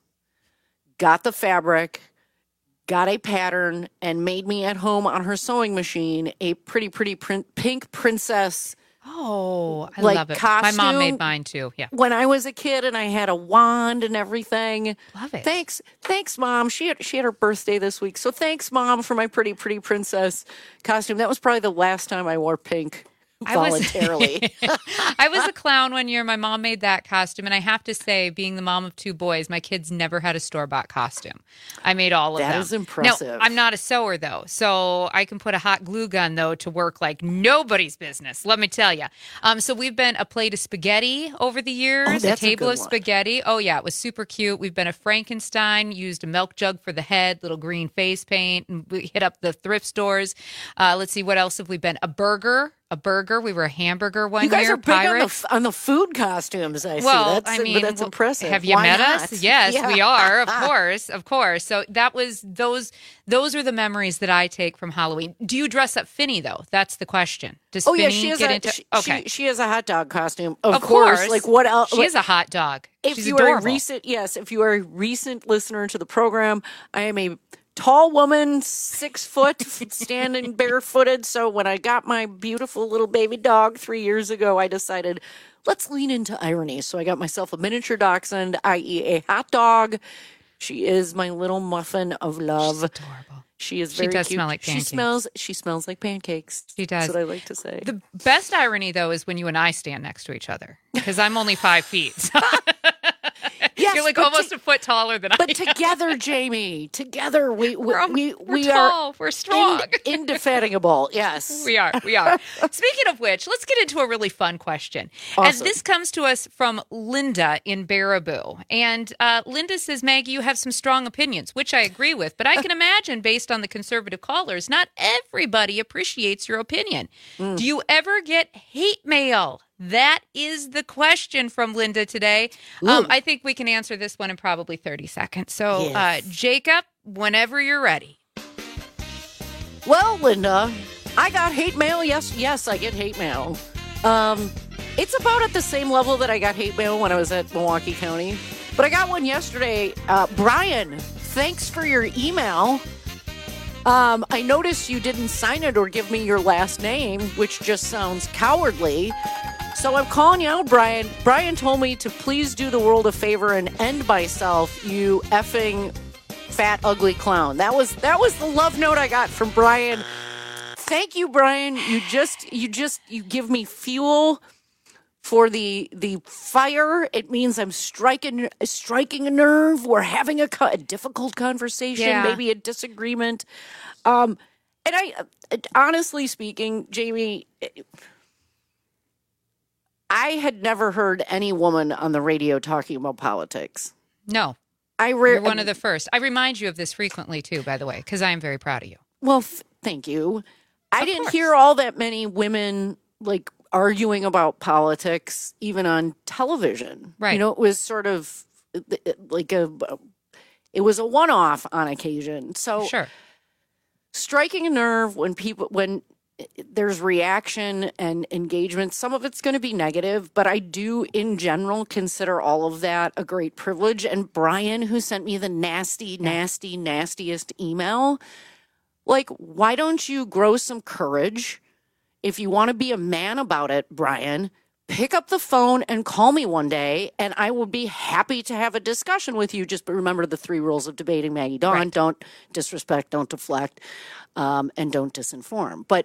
Speaker 18: got the fabric, got a pattern, and made me at home on her sewing machine a pretty pink princess.
Speaker 6: Oh, I love it.
Speaker 18: Costume.
Speaker 6: My mom made mine too. Yeah.
Speaker 18: When I was a kid and I had a wand and everything.
Speaker 6: Love it.
Speaker 18: Thanks, Mom. She had her birthday this week. So thanks, Mom, for my pretty princess costume. That was probably the last time I wore pink. Voluntarily.
Speaker 6: I was a clown one year. My mom made that costume. And I have to say, being the mom of two boys, my kids never had a store-bought costume. I made all of them.
Speaker 18: That is impressive.
Speaker 6: Now, I'm not a sewer, though. So I can put a hot glue gun, though, to work like nobody's business. Let me tell you. So we've been a plate of spaghetti over the years.
Speaker 18: That's
Speaker 6: a table
Speaker 18: a
Speaker 6: of spaghetti. Oh, yeah. It was super cute. We've been a Frankenstein, used a milk jug for the head, little green face paint. And we hit up the thrift stores. Let's see, what else have we been? A burger. We were a hamburger one year.
Speaker 18: You guys are big on the food costumes, I see. That's impressive.
Speaker 6: Have you met us? Yes, yeah. We are, of course. So that was those are the memories that I take from Halloween. Do you dress up Finny, though? That's the question. Does Finny get into... Okay.
Speaker 18: She has a hot dog costume. Of course. Like, what else?
Speaker 6: She is a hot dog. She's
Speaker 18: adorable. If you are a recent listener to the program, I am a tall woman, 6 foot, standing barefooted. So when I got my beautiful little baby dog 3 years ago, I decided, let's lean into irony. So I got myself a miniature dachshund, i.e. a hot dog. She is my little muffin of love.
Speaker 6: She's adorable.
Speaker 18: She is very cute.
Speaker 6: She does smell like pancakes.
Speaker 18: She smells like pancakes.
Speaker 6: She does.
Speaker 18: That's what I like to say.
Speaker 6: The best irony, though, is when you and I stand next to each other, because I'm only 5 feet. So.
Speaker 18: Yes,
Speaker 6: you're like almost a foot taller than I am.
Speaker 18: But together, Jamie, together we
Speaker 6: tall. We're strong.
Speaker 18: Indefatigable. Yes.
Speaker 6: We are. Speaking of which, let's get into a really fun question.
Speaker 18: Awesome.
Speaker 6: And this comes to us from Linda in Baraboo. And Linda says, Maggie, you have some strong opinions, which I agree with. But I can imagine, based on the conservative callers, not everybody appreciates your opinion. Do you ever get hate mail? That is the question from Linda today. I think we can answer this one in probably 30 seconds. So, yes. Jacob, whenever you're ready.
Speaker 18: Well, Linda, I got hate mail. Yes, I get hate mail. It's about at the same level that I got hate mail when I was at Milwaukee County. But I got one yesterday. Brian, thanks for your email. I noticed you didn't sign it or give me your last name, which just sounds cowardly. So I'm calling you out, Brian. Brian told me to please do the world a favor and end myself, you effing fat, ugly clown. That was the love note I got from Brian. Thank you, Brian. You give me fuel for the fire. It means I'm striking a nerve. We're having a difficult conversation, maybe a disagreement. And I, honestly speaking, Jamie, I had never heard any woman on the radio talking about politics.
Speaker 6: No. You're one of the first. I remind you of this frequently, too, by the way, because I am very proud of you.
Speaker 18: Well, thank you. I didn't hear all that many women, arguing about politics, even on television.
Speaker 6: Right.
Speaker 18: It was sort of it was a one-off on occasion. So
Speaker 6: sure.
Speaker 18: Striking a nerve when there's reaction and engagement. Some of it's going to be negative, but I do, in general, consider all of that a great privilege. And Brian, who sent me the nastiest email, why don't you grow some courage? If you want to be a man about it, Brian, pick up the phone and call me one day, and I will be happy to have a discussion with you. Just remember the 3 rules of debating Maggie Dawn. Right. Don't disrespect, don't deflect, and don't disinform. But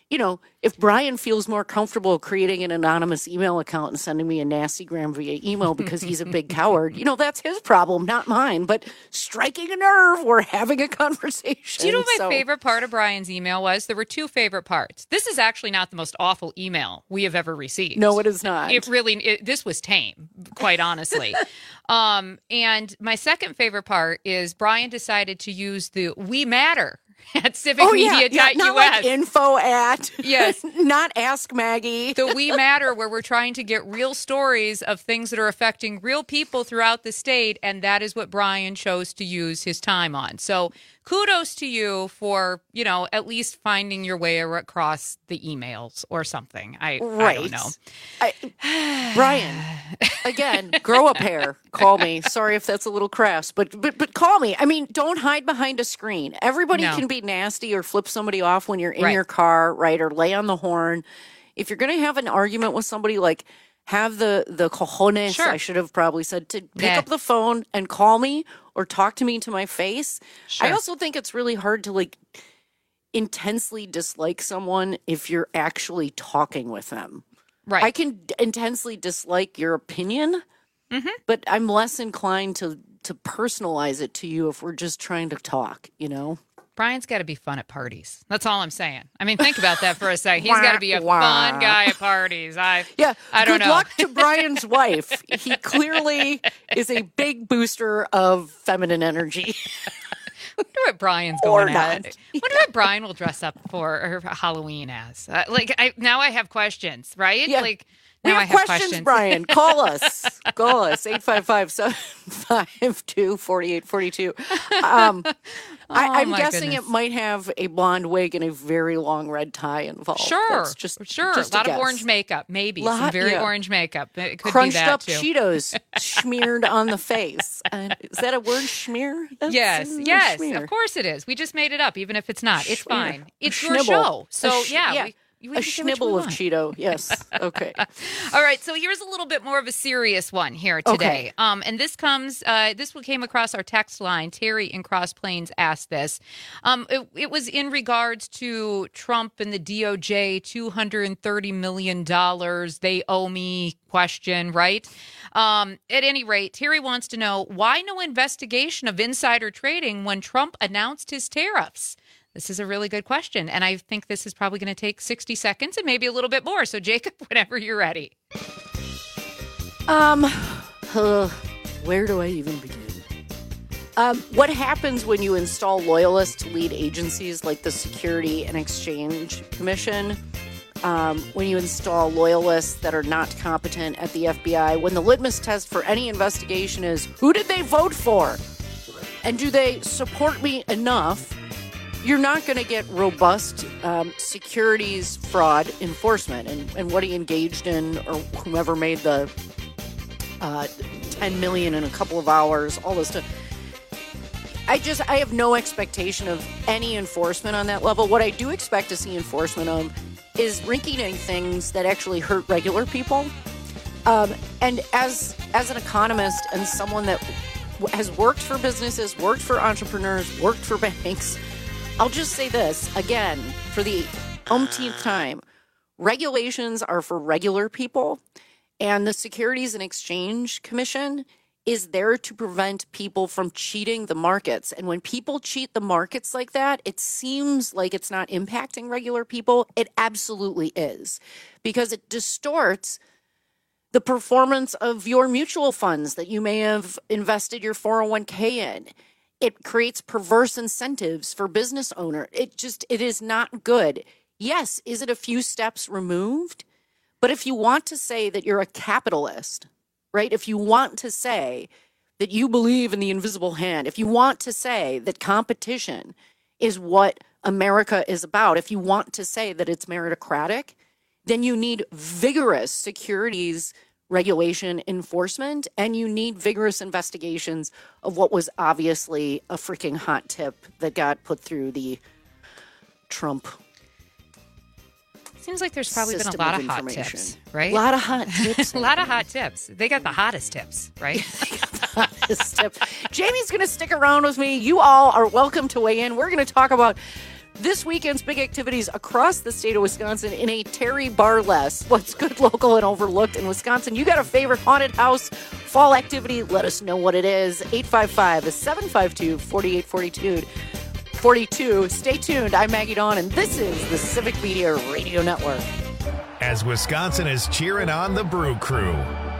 Speaker 18: if Brian feels more comfortable creating an anonymous email account and sending me a nasty gram via email because he's a big coward, that's his problem, not mine. But striking a nerve, we're having a conversation.
Speaker 6: Do you know what my favorite part of Brian's email was? There were two favorite parts. This is actually not the most awful email we have ever received.
Speaker 18: No, it is not.
Speaker 6: This was tame, quite honestly. And my second favorite part is Brian decided to use the We Matter at civicmedia.us.
Speaker 18: Not like info at.
Speaker 6: Yes.
Speaker 18: Not Ask Maggie.
Speaker 6: The We Matter, where we're trying to get real stories of things that are affecting real people throughout the state, and that is what Brian chose to use his time on. So kudos to you for, at least finding your way across the emails or something. I don't know.
Speaker 18: Brian, again, grow a pair. Call me. Sorry if that's a little crass, but call me. I mean, don't hide behind a screen. Everybody can be nasty or flip somebody off when you're in your car, right? Or lay on the horn. If you're going to have an argument with somebody, have the cojones, I should have probably said, to pick up the phone and call me or talk to me to my face. Sure. I also think it's really hard to intensely dislike someone if you're actually talking with them.
Speaker 6: Right.
Speaker 18: I can intensely dislike your opinion, but I'm less inclined to personalize it to you if we're just trying to talk,
Speaker 6: Brian's got to be fun at parties. That's all I'm saying. I mean, think about that for a second. He's got to be a fun guy at parties. I don't know.
Speaker 18: Good luck to Brian's wife. He clearly is a big booster of feminine energy.
Speaker 6: I wonder what Brian's going at. I wonder what Brian will dress up for Halloween as. Now I have questions, right?
Speaker 18: Yeah. We have questions, Brian. Call us. 855-752-4842. I'm guessing it might have a blonde wig and a very long red tie involved.
Speaker 6: Sure.
Speaker 18: Just
Speaker 6: a lot of orange makeup, maybe. Some very orange makeup. It could
Speaker 18: Crunched
Speaker 6: be that
Speaker 18: up
Speaker 6: too.
Speaker 18: Cheetos smeared on the face. Is that a word, schmear?
Speaker 6: Yes,
Speaker 18: schmear.
Speaker 6: of course it is. We just made it up, even if it's not. It's fine. It's your
Speaker 18: schnibble.
Speaker 6: Show. So,
Speaker 18: a schnibble of Cheeto. Yes. Okay.
Speaker 6: All right. So here's a little bit more of a serious one here today. Okay. And this came across our text line. Terry in Cross Plains asked this. It was in regards to Trump and the DOJ, $230 million they owe me question, right? At any rate, Terry wants to know why no investigation of insider trading when Trump announced his tariffs. This is a really good question, and I think this is probably going to take 60 seconds and maybe a little bit more. So, Jacob, whenever you're ready.
Speaker 18: Where do I even begin? What happens when you install loyalists to lead agencies like the Security and Exchange Commission? When you install loyalists that are not competent at the FBI, when the litmus test for any investigation is, who did they vote for? And do they support me enough? You're not going to get robust securities fraud enforcement. And what he engaged in, or whomever made the $10 million in a couple of hours, all this stuff. I have no expectation of any enforcement on that level. What I do expect to see enforcement of is rinky-dink things that actually hurt regular people. And as an economist and someone that has worked for businesses, worked for entrepreneurs, worked for banks, I'll just say this again for the umpteenth time. Regulations are for regular people, and the Securities and Exchange Commission is there to prevent people from cheating the markets. And when people cheat the markets like that, it seems like it's not impacting regular people. It absolutely is, because it distorts the performance of your mutual funds that you may have invested your 401k in. It creates perverse incentives for business owners. It is not good. Yes, is it a few steps removed? But if you want to say that you're a capitalist, right? If you want to say that you believe in the invisible hand, if you want to say that competition is what America is about, if you want to say that it's meritocratic, then you need vigorous securities regulation enforcement, and you need vigorous investigations of what was obviously a freaking hot tip that got put through the Trump.
Speaker 6: Seems like there's probably been a lot of hot tips, right?
Speaker 18: A lot of hot tips.
Speaker 6: A lot of hot tips. They got the hottest tips, right?
Speaker 18: Hottest tip. Jamie's going to stick around with me. You all are welcome to weigh in. We're going to talk about this weekend's big activities across the state of Wisconsin in a Terry Bar less. What's good, local, and overlooked in Wisconsin? You got a favorite haunted house fall activity? Let us know what it is. 855-752-4842. Stay tuned. I'm Maggie Dawn, and this is the Civic Media Radio Network.
Speaker 8: As Wisconsin is cheering on the Brew Crew.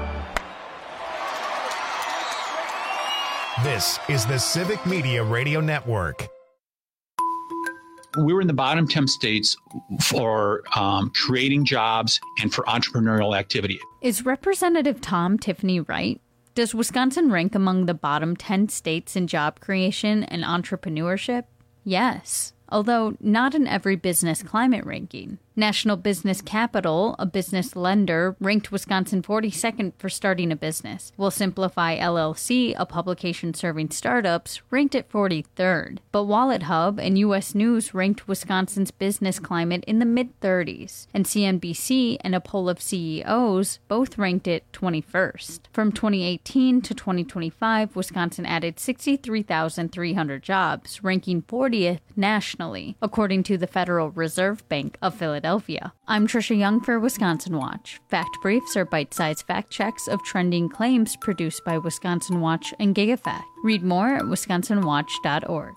Speaker 8: This is the Civic Media Radio Network.
Speaker 13: We were in the bottom 10 states for creating jobs and for entrepreneurial activity.
Speaker 17: Is Representative Tom Tiffany right? Does Wisconsin rank among the bottom 10 states in job creation and entrepreneurship? Yes, although not in every business climate ranking. National Business Capital, a business lender, ranked Wisconsin 42nd for starting a business, while Simplify LLC, a publication serving startups, ranked it 43rd. But Wallet Hub and U.S. News ranked Wisconsin's business climate in the mid-30s, and CNBC and a poll of CEOs both ranked it 21st. From 2018 to 2025, Wisconsin added 63,300 jobs, ranking 40th nationally, according to the Federal Reserve Bank of Philadelphia. I'm Trisha Young for Wisconsin Watch. Fact briefs are bite-sized fact checks of trending claims produced by Wisconsin Watch and GigaFact. Read more at wisconsinwatch.org.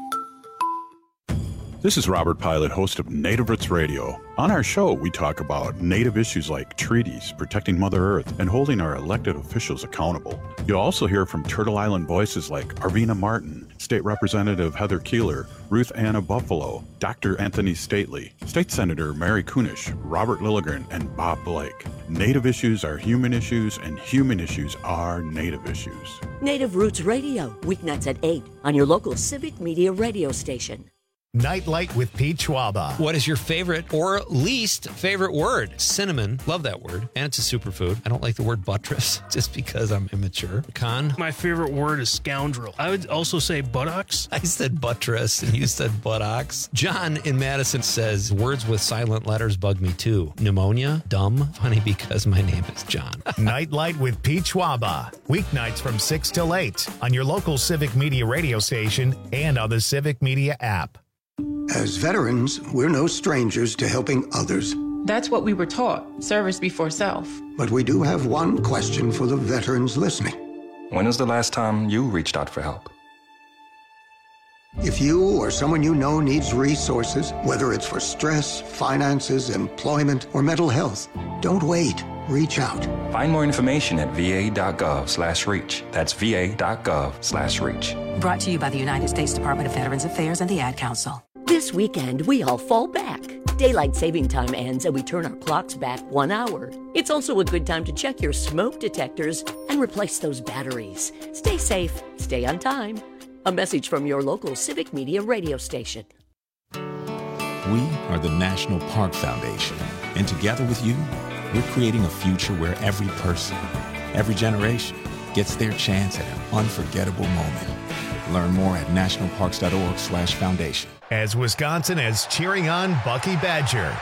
Speaker 19: This is Robert Pilot, host of Native Roots Radio. On our show, we talk about Native issues like treaties, protecting Mother Earth, and holding our elected officials accountable. You'll also hear from Turtle Island voices like Arvina Martin, State Representative Heather Keeler, Ruth Anna Buffalo, Dr. Anthony Stately, State Senator Mary Kunish, Robert Lilligren, and Bob Blake. Native issues are human issues, and human issues are Native issues.
Speaker 21: Native Roots Radio, weeknights at 8 on your local Civic Media radio station.
Speaker 8: Nightlight with Pete Schwaba.
Speaker 29: What is your favorite or least favorite word? Cinnamon. Love that word. And it's a superfood. I don't like the word buttress just because I'm immature. Con?
Speaker 22: My favorite word is scoundrel. I would also say buttocks.
Speaker 29: I said buttress and you said buttocks. John in Madison says, words with silent letters bug me too. Pneumonia? Dumb? Funny because my name is John.
Speaker 8: Nightlight with Pete Schwaba. Weeknights from 6 till 8 on your local Civic Media radio station and on the Civic Media app.
Speaker 23: As veterans, we're no strangers to helping others.
Speaker 24: That's what we were taught, service before self.
Speaker 23: But we do have one question for the veterans listening.
Speaker 25: When was the last time you reached out for help?
Speaker 23: If you or someone you know needs resources, whether it's for stress, finances, employment, or mental health, don't wait. Reach out.
Speaker 25: Find more information at va.gov/reach. That's va.gov/reach.
Speaker 26: Brought to you by the United States Department of Veterans Affairs and the Ad Council.
Speaker 21: This weekend, we all fall back. Daylight saving time ends and we turn our clocks back 1 hour. It's also a good time to check your smoke detectors and replace those batteries. Stay safe, stay on time. A message from your local Civic Media radio station.
Speaker 27: We are the National Park Foundation, and together with you, we're creating a future where every person, every generation, gets their chance at an unforgettable moment. Learn more at nationalparks.org/foundation.
Speaker 8: As Wisconsin is cheering on Bucky Badger.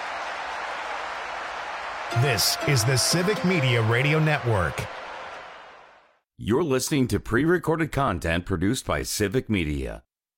Speaker 8: This is the Civic Media Radio Network.
Speaker 20: You're listening to pre-recorded content produced by Civic Media.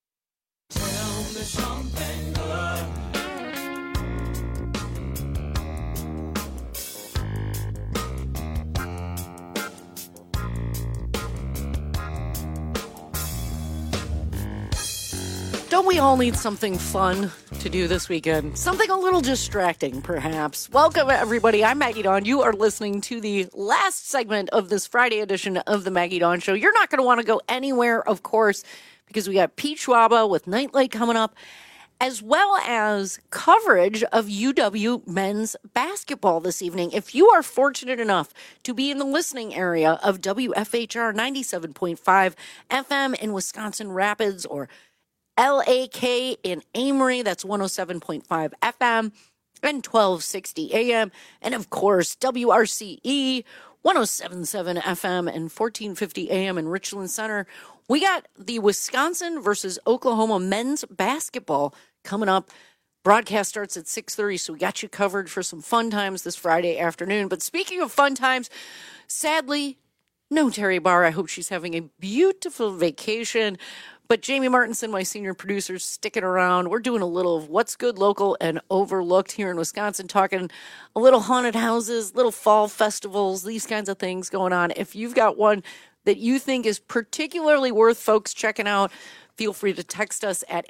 Speaker 18: Don't we all need something fun to do this weekend? Something a little distracting, perhaps. Welcome, everybody. I'm Maggie Dawn. You are listening to the last segment of this Friday edition of the Maggie Dawn Show. You're not going to want to go anywhere, of course, because we got Pete Schwaba with Nightlight coming up, as well as coverage of UW men's basketball this evening. If you are fortunate enough to be in the listening area of WFHR 97.5 FM in Wisconsin Rapids or LAK in Amory, that's 107.5 FM and 1260 AM. And of course, WRCE 107.7 FM and 1450 AM in Richland Center. We got the Wisconsin versus Oklahoma men's basketball coming up. Broadcast starts at 6:30, so we got you covered for some fun times this Friday afternoon. But speaking of fun times, sadly, no Terry Barr. I hope she's having a beautiful vacation. But Jamie Martinson, my senior producer, sticking around. We're doing a little of what's good, local, and overlooked here in Wisconsin, talking a little haunted houses, little fall festivals, these kinds of things going on. If you've got one that you think is particularly worth folks checking out, feel free to text us at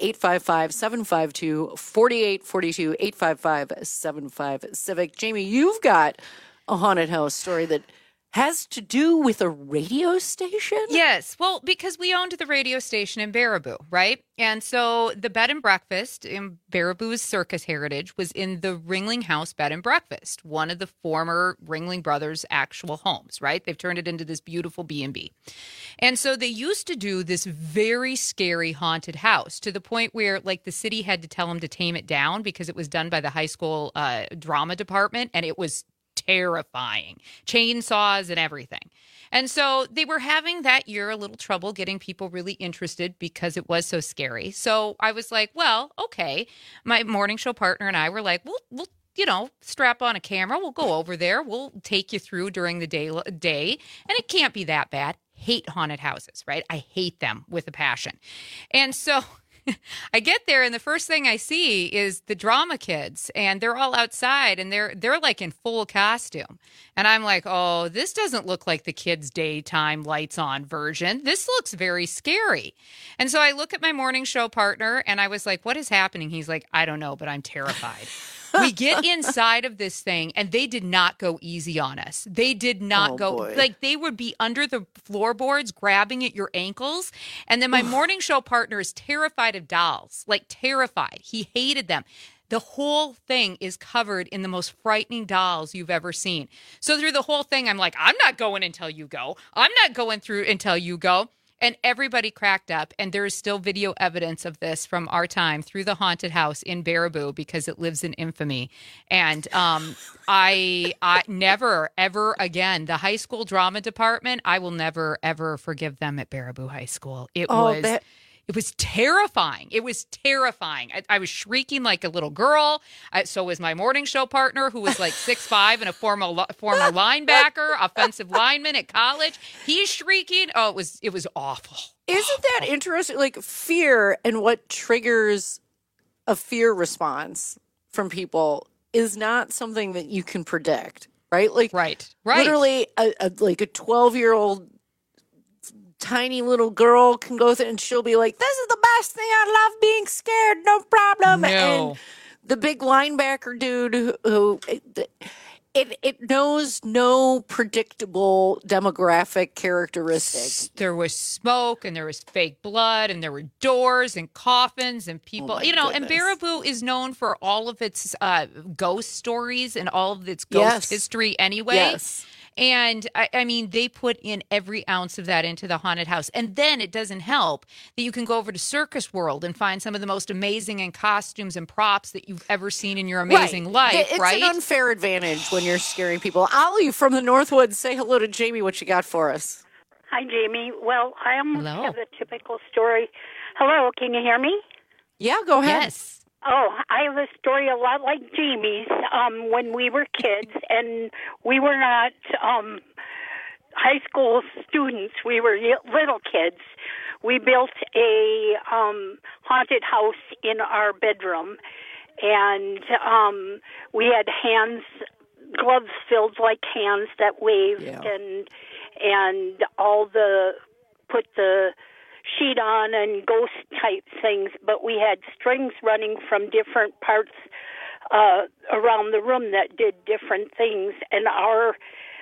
Speaker 18: 855-752-4842, 855-75-CIVIC. Jamie, you've got a haunted house story that has to do with a radio station?
Speaker 6: Yes. Well, because we owned the radio station in Baraboo, right? And so the bed and breakfast in Baraboo's circus heritage was in the Ringling House Bed and Breakfast, one of the former Ringling Brothers' actual homes, right? They've turned it into this beautiful B&B. And so they used to do this very scary haunted house to the point where, like, the city had to tell them to tame it down because it was done by the high school drama department, and it was terrifying, chainsaws and everything. And so they were having that year a little trouble getting people really interested because it was so scary. So I was like, well, okay. My morning show partner and I were like, we'll strap on a camera. We'll go over there. We'll take you through during the day, and it can't be that bad. Hate haunted houses, right? I hate them with a passion. And so I get there, and the first thing I see is the drama kids, and they're all outside, and they're like in full costume. And I'm like, oh, this doesn't look like the kids' daytime lights on version. This looks very scary. And so I look at my morning show partner, and I was like, what is happening? He's like, I don't know, but I'm terrified. We get inside of this thing, and they did not go easy on us. They did not go. Boy. Like, they would be under the floorboards grabbing at your ankles. And then my morning show partner is terrified of dolls, like terrified. He hated them. The whole thing is covered in the most frightening dolls you've ever seen. So through the whole thing, I'm like, I'm not going until you go. I'm not going through until you go. And everybody cracked up, and there is still video evidence of this from our time through the haunted house in Baraboo because it lives in infamy. And I never, ever again, the high school drama department, I will never, ever forgive them at Baraboo High School. It was terrifying. It was terrifying. I was shrieking like a little girl. So was my morning show partner, who was like 6'5" and a former linebacker, offensive lineman at college. He's shrieking. Oh, it was awful.
Speaker 18: Isn't that interesting? Like, fear and what triggers a fear response from people is not something that you can predict, right? Like,
Speaker 6: right.
Speaker 18: Literally, a 12-year-old tiny little girl can go through and she'll be like, this is the best thing. I love being scared. No problem.
Speaker 6: No.
Speaker 18: And the big linebacker dude who it knows no predictable demographic characteristics.
Speaker 6: There was smoke, and there was fake blood, and there were doors and coffins and people. And Baraboo is known for all of its ghost stories and all of its ghost history anyway.
Speaker 18: Yes.
Speaker 6: And, I mean, they put in every ounce of that into the haunted house. And then it doesn't help that you can go over to Circus World and find some of the most amazing costumes and props that you've ever seen in your amazing life, right?
Speaker 18: It's an unfair advantage when you're scaring people. Ollie from the Northwoods, say hello to Jamie. What you got for us?
Speaker 2: Hi, Jamie. Well, I almost have a typical story. Hello, can you hear me?
Speaker 18: Yeah, go ahead.
Speaker 6: Yes.
Speaker 2: Oh, I have a story a lot like Jamie's. When we were kids, and we were not high school students, we were little kids. We built a haunted house in our bedroom, and we had gloves filled like hands that waved, and put the sheet on and ghost type things, but we had strings running from different parts around the room that did different things. And our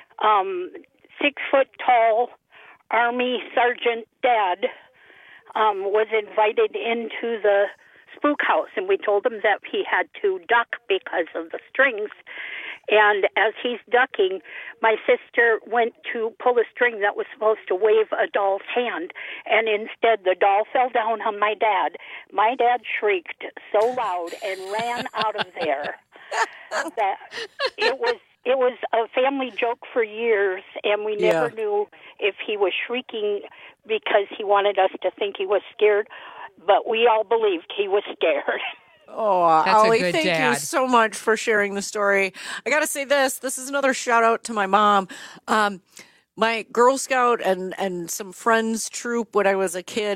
Speaker 2: 6-foot tall Army sergeant dad was invited into the spook house, and we told him that he had to duck because of the strings. And as he's ducking, my sister went to pull a string that was supposed to wave a doll's hand, and instead the doll fell down on my dad. My dad shrieked so loud and ran out of there that it was a family joke for years, and we never knew if he was shrieking because he wanted us to think he was scared, but we all believed he was scared.
Speaker 18: Oh, Ollie, thank you so much for sharing the story. I got to say this is another shout out to my mom. My Girl Scout and some friends troop when I was a kid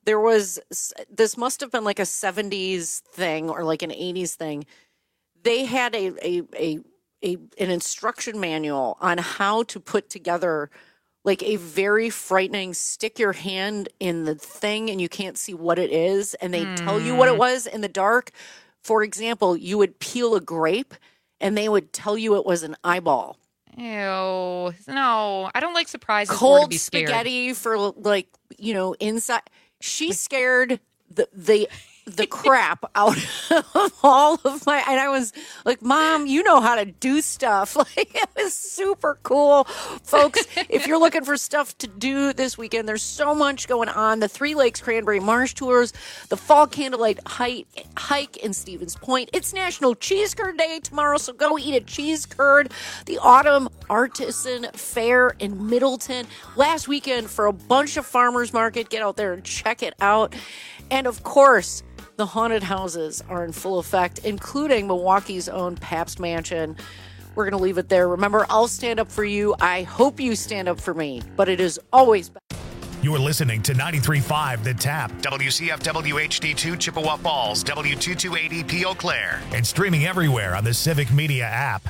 Speaker 18: this must have been like a 70s thing or like an 80s thing. They had an instruction manual on how to put together like a very frightening, stick your hand in the thing and you can't see what it is, and they tell you what it was in the dark. For example, you would peel a grape and they would tell you it was an eyeball.
Speaker 6: Ew. No, I don't like surprises.
Speaker 18: Cold spaghetti for like, inside. She scared the crap out of all of my, and I was like, Mom, you know how to do stuff. Like, it was super cool. Folks, if you're looking for stuff to do this weekend, there's so much going on. The Three Lakes Cranberry Marsh tours, the Fall Candlelight hike in Stevens Point. It's National Cheese Curd Day tomorrow, so go eat a cheese curd. The Autumn Artisan Fair in Middleton. Last weekend for a bunch of farmers market. Get out there and check it out. And of course, the haunted houses are in full effect, including Milwaukee's own Pabst Mansion. We're going to leave it there. Remember, I'll stand up for you. I hope you stand up for me, but it is always better.
Speaker 8: You're listening to 93.5 The Tap, WCFW HD2 Chippewa Falls, W228EP Eau Claire, and streaming everywhere on the Civic Media app.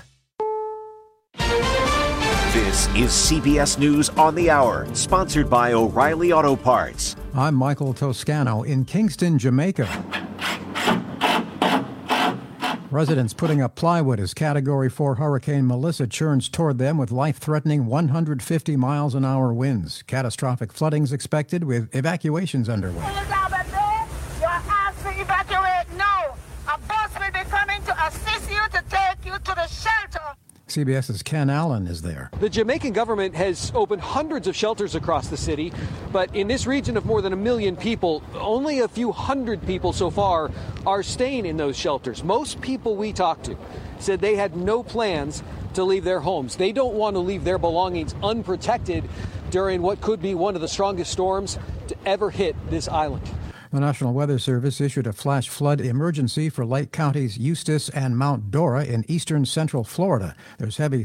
Speaker 3: This is CBS News on the Hour, sponsored by O'Reilly Auto Parts.
Speaker 4: I'm Michael Toscano in Kingston, Jamaica. Residents putting up plywood as Category 4 Hurricane Melissa churns toward them with life-threatening 150 miles an hour winds. Catastrophic floodings expected with evacuations underway.
Speaker 7: You're asked to evacuate now. A bus will be coming to assist you to take you to the shelter.
Speaker 4: CBS's Ken Allen is there.
Speaker 10: The Jamaican government has opened hundreds of shelters across the city, but in this region of more than 1 million people, only a few hundred people so far are staying in those shelters. Most people we talked to said they had no plans to leave their homes. They don't want to leave their belongings unprotected during what could be one of the strongest storms to ever hit this island.
Speaker 4: The National Weather Service issued a flash flood emergency for Lake Counties Eustis and Mount Dora in eastern central Florida. There's heavy